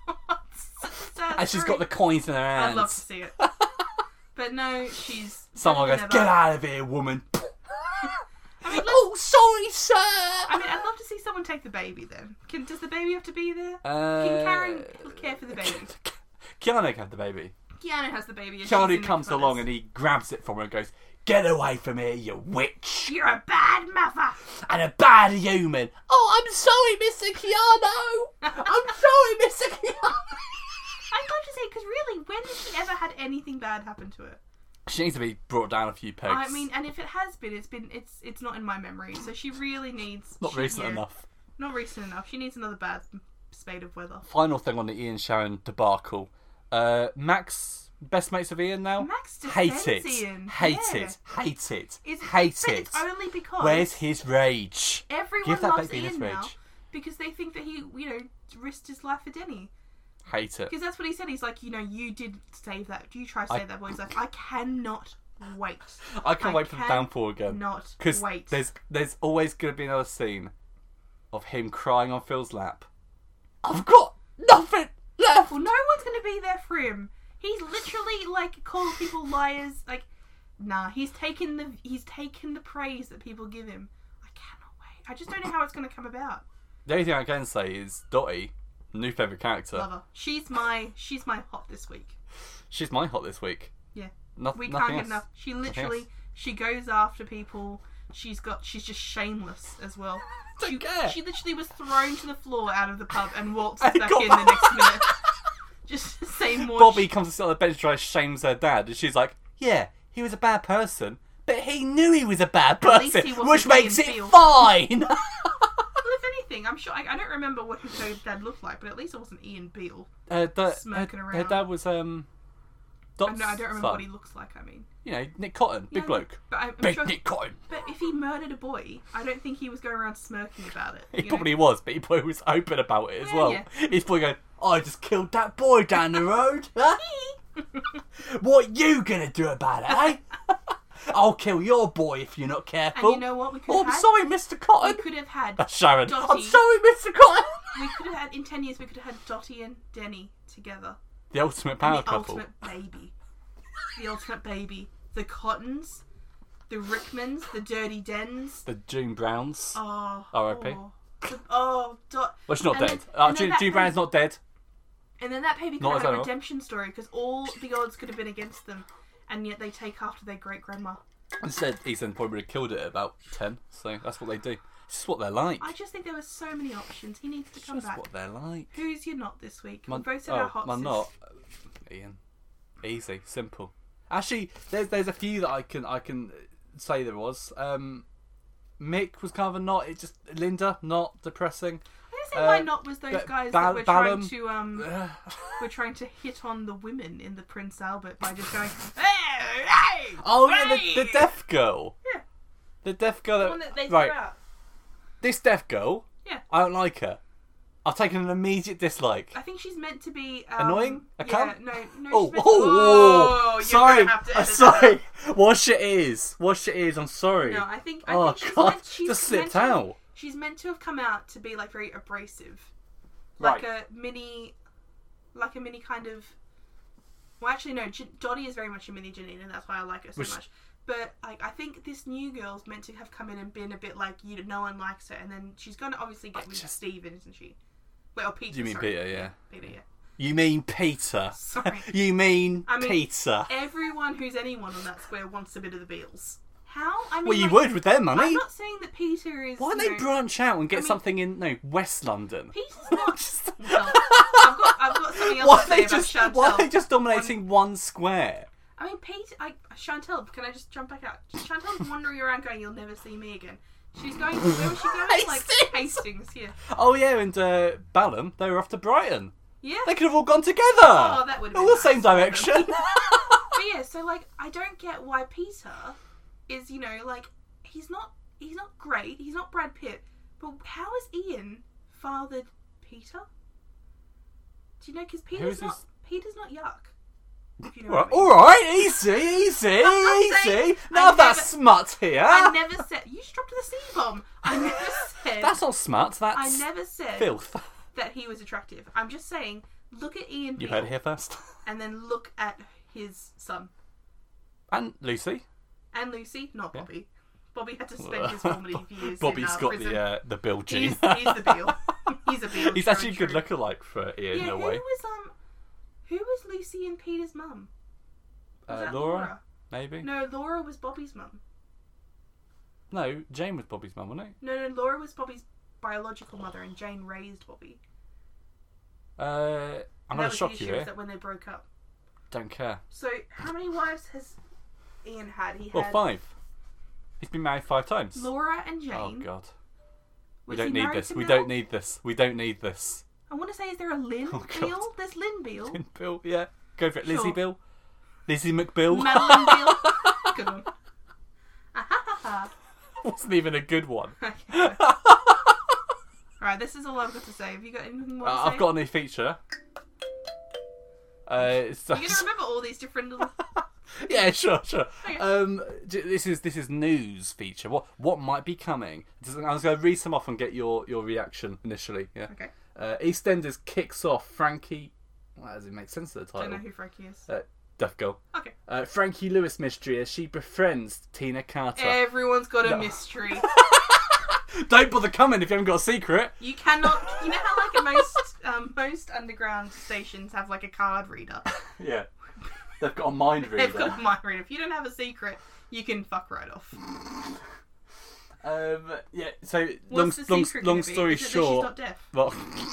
and she's got the coins in her hands. I'd love to see it. But no, she's. Someone goes, never- "Get out of here, woman!" I mean, Oh, sorry, sir. I'd love to see someone take the baby then. Does the baby have to be there? Can Karen care for the baby? Keanu can have the baby. Keanu has the baby. And Keanu comes along and he grabs it from her and goes, "Get away from here, you witch! You're a bad mother. And a bad human!" "Oh, I'm sorry, Mr. Keanu! I'm sorry, Mr. Keanu!" I'd love to see, because really, when has she ever had anything bad happen to her? She needs to be brought down a few pegs. I mean, and if it has been, it's not in my memory. So she really needs. Not recent enough. Not recent enough. She needs another bad spate of weather. Final thing on the Ian Sharon debacle. Max, best mates with Ian now? Max Hate defends it. Ian. Hate Yeah. it. Hate it. But Hate it. it's only because Where's his rage? everyone Give that loves baby his Ian now rage. because they think that he, risked his life for Denny. Hate it. Because that's what he said. He's like, you did save that. You try to save that boy. He's like, I cannot wait. I can't wait for the downfall again. Not Because wait. there's always going to be another scene of him crying on Phil's lap. "I've got nothing left careful. No one's going to be there for him. He's literally like called people liars. Like, nah, he's taken the praise that people give him. I cannot wait. I just don't know how it's going to come about. The only thing I can say is Dottie, new favourite character. Love her. She's my hot this week. She's my hot this week. Yeah. Nothing We can't get else. enough. She literally, else. she goes after people. She's just shameless as well. Don't care. She literally was thrown to the floor out of the pub and walks And back got in the next minute. Just to say more. Bobby comes to sit on the bench trying to shames her dad, and she's like, "Yeah, he was a bad person, but he knew he was a bad At least person, he wasn't which makes Ian it Beale." fine." Well, if anything, I'm sure. I don't remember what her dad looked like, but at least it wasn't Ian Beale. Smirking Her around. dad was Dot's I don't remember son. what he looks like. I mean, You know, Nick Cotton, big Yeah, bloke, but I'm big sure. Nick Cotton. But if he murdered a boy, I don't think he was going around smirking about it. He you know? probably was, but he probably was open about it as Yeah, well. yeah. He's probably going, "I just killed that boy down the road. What you gonna do about it, eh? I'll kill your boy if you're not careful." And you know what? We could Oh, have I'm had. sorry, Mr. We Cotton. could have had. That's Sharon. Dottie. I'm sorry, Mr. Cotton. We could have had in 10 years. We could have had Dottie and Denny together. The ultimate And power the couple. ultimate baby. The ultimate baby. The Cottons, the Rickmans, the Dirty Dens. The June Browns. Oh. R.I.P.. Dot. Well, she's not and dead. then- and then June that Brown's not dead. And then that baby could Not have as I a know. redemption story because all the odds could have been against them, and yet they take after their great grandma. Instead, Ethan probably would have killed it at about 10, so that's what they do. It's just what they're like. I just think there were so many options. He needs to It's come just back. what they're like. Who's your not this week? My, We both said our hots. my is- not. Ian. Easy, simple. Actually, there's a few that I can say there was. Mick was kind of a not. It just Linda not depressing. I say my not was those but guys Bal- that were Ballum- trying to were trying to hit on the women in the Prince Albert by just going, hey, hey, Oh yeah, hey! the deaf girl. Yeah. The deaf girl. The one that they right. threw out. This deaf girl. Yeah. I don't like her. I've taken an immediate dislike. I think she's meant to be Annoying? A yeah, cunt? No. Oh, She's meant oh, you're sorry. gonna have to I'm edit sorry. Wash it is. I'm sorry. That. No, I think Oh she's god, meant, she's just meant slipped to- out. She's meant to have come out to be like very abrasive, like Right. a mini kind of. Well, actually, no. Dottie is very much a mini Janine, and that's why I like her so Which- much. But I think this new girl's meant to have come in and been a bit like no one likes her, and then she's going to obviously get with Steven, isn't she? Well, Peter. You mean sorry. Peter, yeah. Peter, yeah. You mean Peter? Sorry. You mean, I mean, Peter? Everyone who's anyone on that square wants a bit of the Beals. How? I mean, Well, you like, would with their money. I'm not saying that Peter is. Why don't you they know, branch out and get I mean- something in West London? Peter's not. Just- Well, I've got something else why to are say they about just Chantel. why are they just dominating one square? I mean, Chantel, can I just jump back out? Chantel's wandering around going, "You'll never see me again." She's going, where was she going? Like Hastings, yeah. Oh yeah, and Ballum, they were off to Brighton. Yeah. They could have all gone together. Oh, that would have all been the same nice. direction. But yeah, so like, I don't get why Peter is, like, he's not great, he's not Brad Pitt, but how is Ian fathered Peter? Do you know? Because Who's Peter's not yuck. If you know Right, what I mean. all right, easy. I'm saying- None of that never- smut here. I never said you just dropped the C-bomb. I never said That's not smut. That's I never said filth. that he was attractive. I'm just saying, look at Ian You Beale heard it here first. and then look at his son. And Lucy. And Lucy, not Bobby. Bobby had to spend his formative years Bobby's in got prison. the Bill gene. He's the Beale. He's a Beale. He's true actually a and good true. lookalike for Ian Yeah, in a who way. was Lucy and Peter's mum? Was that Laura, maybe. No, Laura was Bobby's mum. No, Jane was Bobby's mum, wasn't it? No, Laura was Bobby's biological mother, and Jane raised Bobby. I'm And going that to was shock the you issue, was here. that when they broke up. Don't care. So, how many wives has Ian had? He Well, had 5. He's been married 5 times. Laura and Jane. Oh god. We Was don't he need married this. to We Mel? don't need this. We don't need this. I want to say, is there a Lynn Oh, God. Beale? There's Lynn Beale. Bill, yeah. Go for it. Lizzie Sure. Bill. Lizzie McBill. Madeline Beale. Good one. Ah, ha, ha, ha. Wasn't even a good one. Okay. Right, this is all I've got to say. Have you got anything more to say? I've got a new feature. It's You're going to remember all these different little... yeah, sure. Okay. This is news feature. What might be coming? I was going to read some off and get your reaction initially. Yeah. Okay. EastEnders kicks off Frankie. Well, that doesn't make sense to the Don't title. know who Frankie is. Deaf Girl. Okay. Frankie Lewis mystery as she befriends Tina Carter. Everyone's got a mystery. Don't bother coming if you haven't got a secret. You cannot. You know how like most underground stations have like a card reader. Yeah. They've got a mind reader. They've got a mind reader. If you don't have a secret, you can fuck right off. Yeah. So What's the secret long gonna be? story Is it that short. she's not deaf. Well,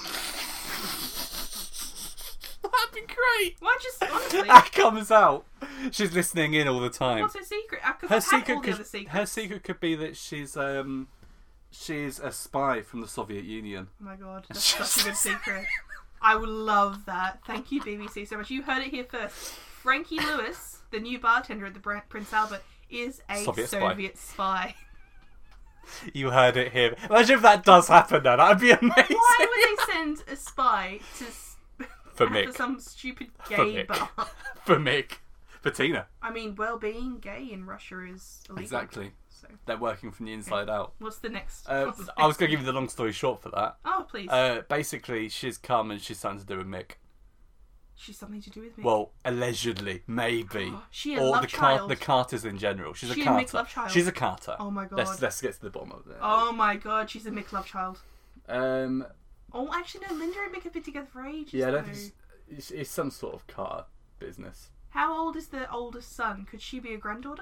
that'd be great. Why just honestly? That comes out. She's listening in all the time. What's her secret? Her Her secret could be that she's a spy from the Soviet Union. Oh my god, that's such a good secret. I would love that. Thank you, BBC, so much. You heard it here first. Frankie Lewis, the new bartender at the Prince Albert, is a Soviet spy. You heard it here. Imagine if that does happen now. That'd be amazing. Why would they send a spy to For Mick. for some stupid For gay Mick. bar? For Mick. For Tina. I mean, well, being gay in Russia is illegal. Exactly. So, They're working from the inside out. what's the next? I was going to give you the long story short for that. Oh, please. Basically, she's come and she's something to do with Mick. She's something to do with me. Well, allegedly, maybe. She a or love the child. The Carters in general. She's She a a Mick Carter. love child. She's a Carter. Oh my god. Let's get to the bottom of it. Oh my god, she's a Mick love child. Um. Oh, actually, no. Linda and Mick have been together for ages. Yeah, though. it's some sort of Carter business. How old is the oldest son? Could she be a granddaughter?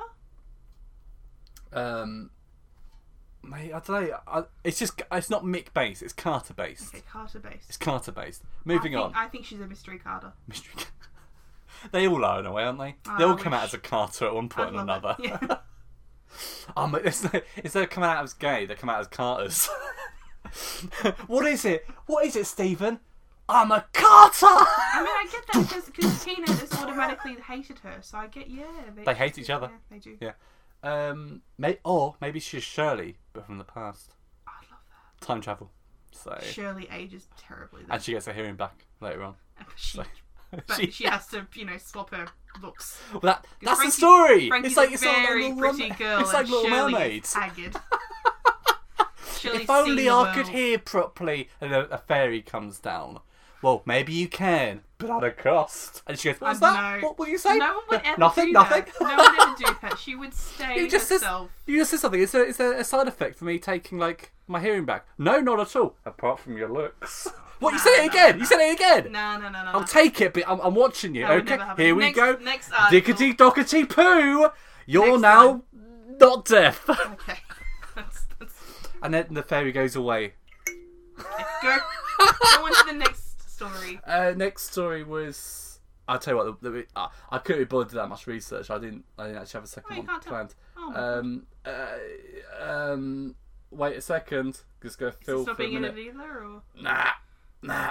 Mate, I don't know. It's not Mick based. It's Carter based. Okay, Carter based. It's Carter based. Moving on. I think she's a mystery Carter. Mystery. They all are in a way, aren't they? Oh, They all I come out wish. as a Carter at one point I'd or love another. it. Yeah. Instead of coming out as gay, they come out as Carters. What is it? What is it, Stephen? I'm a Carter! I mean, I get that because Tina has automatically hated her, so I get, yeah. They hate each other. Yeah, they do. Yeah. Or maybe she's Shirley, but from the past. I love that. Time travel. So, Shirley ages terribly. Though. and she gets her hearing back later on. She has to, swap her looks. Well, that's the Frankie- story. Frankie's It's a like very pretty girl. It's like and Little Shirley Mermaids. is haggard. Shirley's If only seen the I could world. hear properly, and a fairy comes down. Well, maybe you can, but at a cost. And she goes, "What's that? No. What will you say?" No one would ever Nothing. do Nothing. that. No one would ever do that. She would stay You just said herself. something. It's a side effect for me taking like my hearing back. No, not at all. Apart from your looks. What? You said it again. You said it again. No. I'll take it, but I'm watching you. That would Okay, never happen. here we Next- go. next article. Dickety dockety poo. You're Next now one. not deaf. Okay. That's And then the fairy goes away. go on to the next story. Next story was. I'll tell you what. I couldn't be bothered with that much research. I didn't actually have a second Oh, you one can't tell. planned. Oh my God. Wait a second. Just go Is fill this not for a being in minute. it either, or? Nah.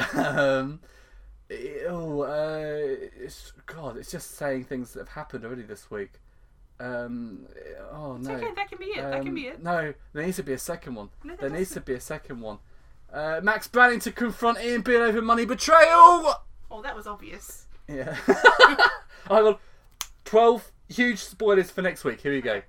It's just saying things that have happened already this week. Oh no. It's okay, that can be it. That can be it. No, there needs to be a second one. No, there needs to doesn't. be a second one. Max Branning to confront Ian Beale over money betrayal. Oh, that was obvious. Yeah. Hang on. 12 huge spoilers for next week. Here we go.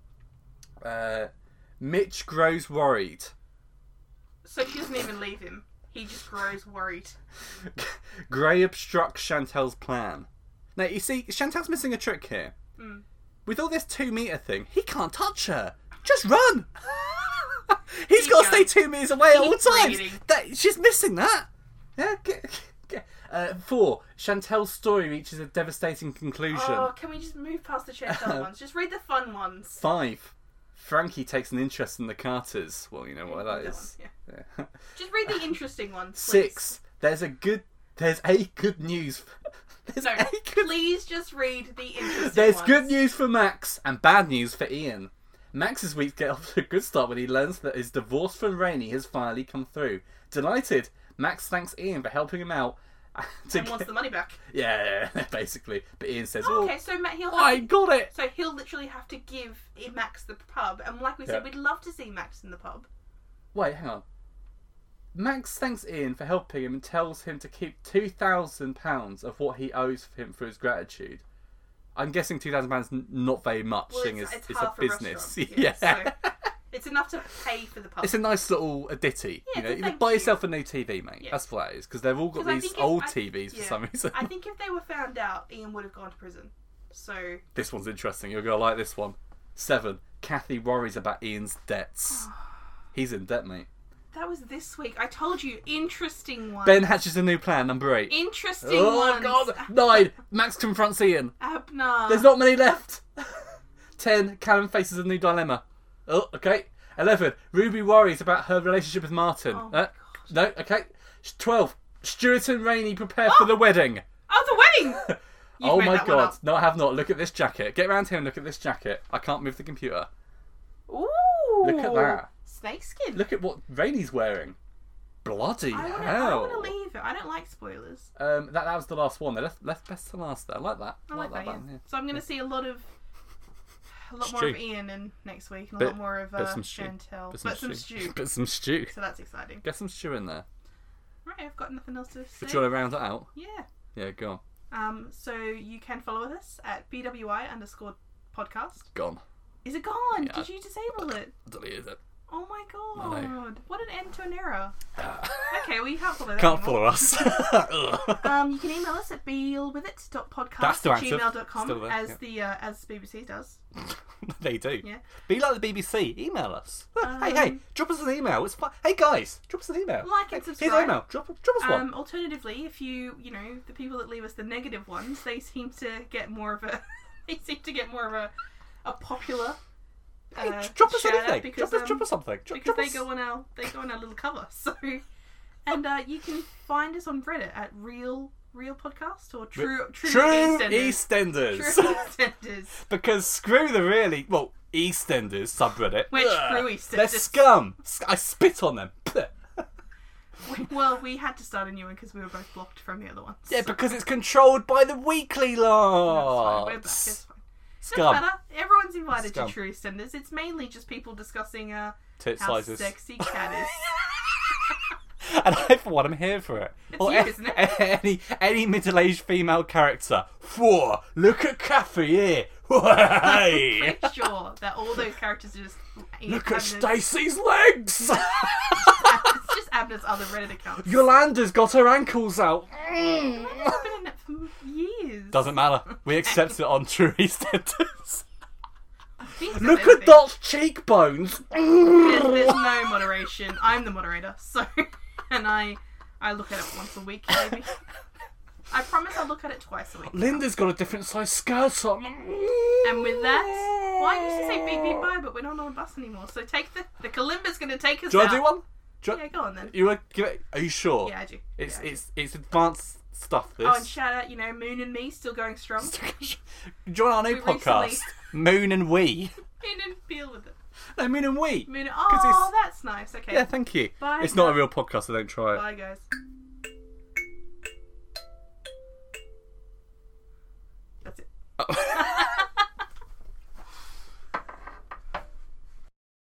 Mitch grows worried. So she doesn't even leave him. He just grows worried. Gray obstructs Chantel's plan. Now, you see, Chantel's missing a trick here. Mm. With all this 2 metre thing, he can't touch her. Just run! He's Keep got to stay going. 2 metres away at all Keep times. breathing. She's missing that. Yeah, 4. Chantel's story reaches a devastating conclusion. Oh, can we just move past the Chantel ones? Just read the fun ones. 5. Frankie takes an interest in the Carters. Well, you know what that is. One, Yeah. Just read the interesting ones. Please. 6. There's a good news. No, please just read the interesting There's ones. good news for Max and bad news for Ian. Max's week get off to a good start when he learns that his divorce from Rainey has finally come through. Delighted, Max thanks Ian for helping him out. And wants the money back. Yeah, basically. But Ian says, Oh, okay, so he'll have I got it! So he'll literally have to give Max the pub, and like we said, we'd love to see Max in the pub. Wait, hang on. Max thanks Ian for helping him and tells him to keep £2,000 of what he owes him for his gratitude. I'm guessing £2,000 not very much, Well, seeing it's it's a half business. restaurant, Yeah. So It's enough to pay for the pub. It's a nice little ditty. Yeah, You it's a know, thank buy you. yourself a new TV, mate. Yeah. That's what it is. Because they've all got 'Cause I these think if- old I- TVs for yeah. some reason. I think if they were found out, Ian would have gone to prison. So This one's interesting. You're gonna like this one. 7. Kathy worries about Ian's debts. He's in debt, mate. that was this week. I told you, interesting one. Ben hatches a new plan. Number 8. Interesting Oh ones. God! 9. Max confronts Ian. Abner. There's not many left. 10. Callum faces a new dilemma. Oh, okay. 11. Ruby worries about her relationship with Martin. Oh my No, okay. 12. Stuart and Rainey prepare for the wedding. Oh, the wedding! You've Oh made my that one God! up. No, I have not. Look at this jacket. Get round here and look at this jacket. I can't move the computer. Ooh. Look at that. Snakeskin. Look at what Rainey's wearing. Bloody I hell! want to leave it. I don't like spoilers. That was the last one. They left best to last. There. I like that. I like that, yeah. button, yeah. So I'm going to see a lot more Stew. of Ian in next week, and a Bit- lot more of bit some stew. Chantel. Bit But some stew. Bit some stew. So that's exciting. Get some stew in there. Right, I've got nothing else to say. But do you want to round it out? Yeah. Yeah, go on. So you can follow us at BWI_podcast. Gone. Is it gone? Yeah. Did you disable it? Deleted it. Oh my I know. god. What an end to an era. Okay, well you can't follow that Can't anymore. follow us. You can email us at bealwithit.podcast That's still active. gmail.com Still there, as BBC does. They do. Yeah. Be like the BBC. Email us. Hey, drop us an email. It's fun. Hey guys, drop us an email. Like and Hey, here's subscribe. an email. Drop us one. Alternatively, if you know, the people that leave us the negative ones, they seem to get more of a popular Hey, drop us shout out anything. because, Drop us something. because Drop they us... go on our little cover. So and you can find us on Reddit at real podcast or true EastEnders. True EastEnders. Because screw the really EastEnders subreddit. We're true Ugh, EastEnders. They're scum. I spit on them. Well, we had to start a new one because we were both blocked from the other ones. Yeah, because it's controlled by the weekly That's fine. We're back. lot. It's fine. Scum. Doesn't matter. Everyone's invited Scum. to True EastEnders. It's mainly just people discussing Tit how sizes. sexy cat is. And I, for one, I'm here for it. It's you, isn't it? Any middle-aged female character. Whoa, look at Kathy here. Hey. I'm pretty sure that all those characters are just Look at Abner's- Stacey's legs. It's just Abner's other Reddit account. Yolanda's got her ankles out. I've been in it for years. Doesn't matter. We accept it on True EastEnders. Think Look so, at Dot's cheekbones. There's no moderation. I'm the moderator, so and I look at it once a week, maybe. I promise I'll look at it twice a week. Linda's got a different size skirt on. And with that, well, I used to say beep beep bye, but we're not on a bus anymore. So take the Kalimba's going to take us Do you out. want to do one? Do you, Yeah, go on then. you want to give it? Are you sure? Yeah, I do. It's Yeah, I do. it's advanced stuff. This. Oh, and shout out, Moon and Me still going strong. Join our new We podcast, recently- Moon and We. Moon and Feel with it. No, Moon and We. Moon. 'Cause Oh, it's- that's nice. Okay. Yeah, thank you. Bye. It's not a real podcast, so don't try it. Bye, guys.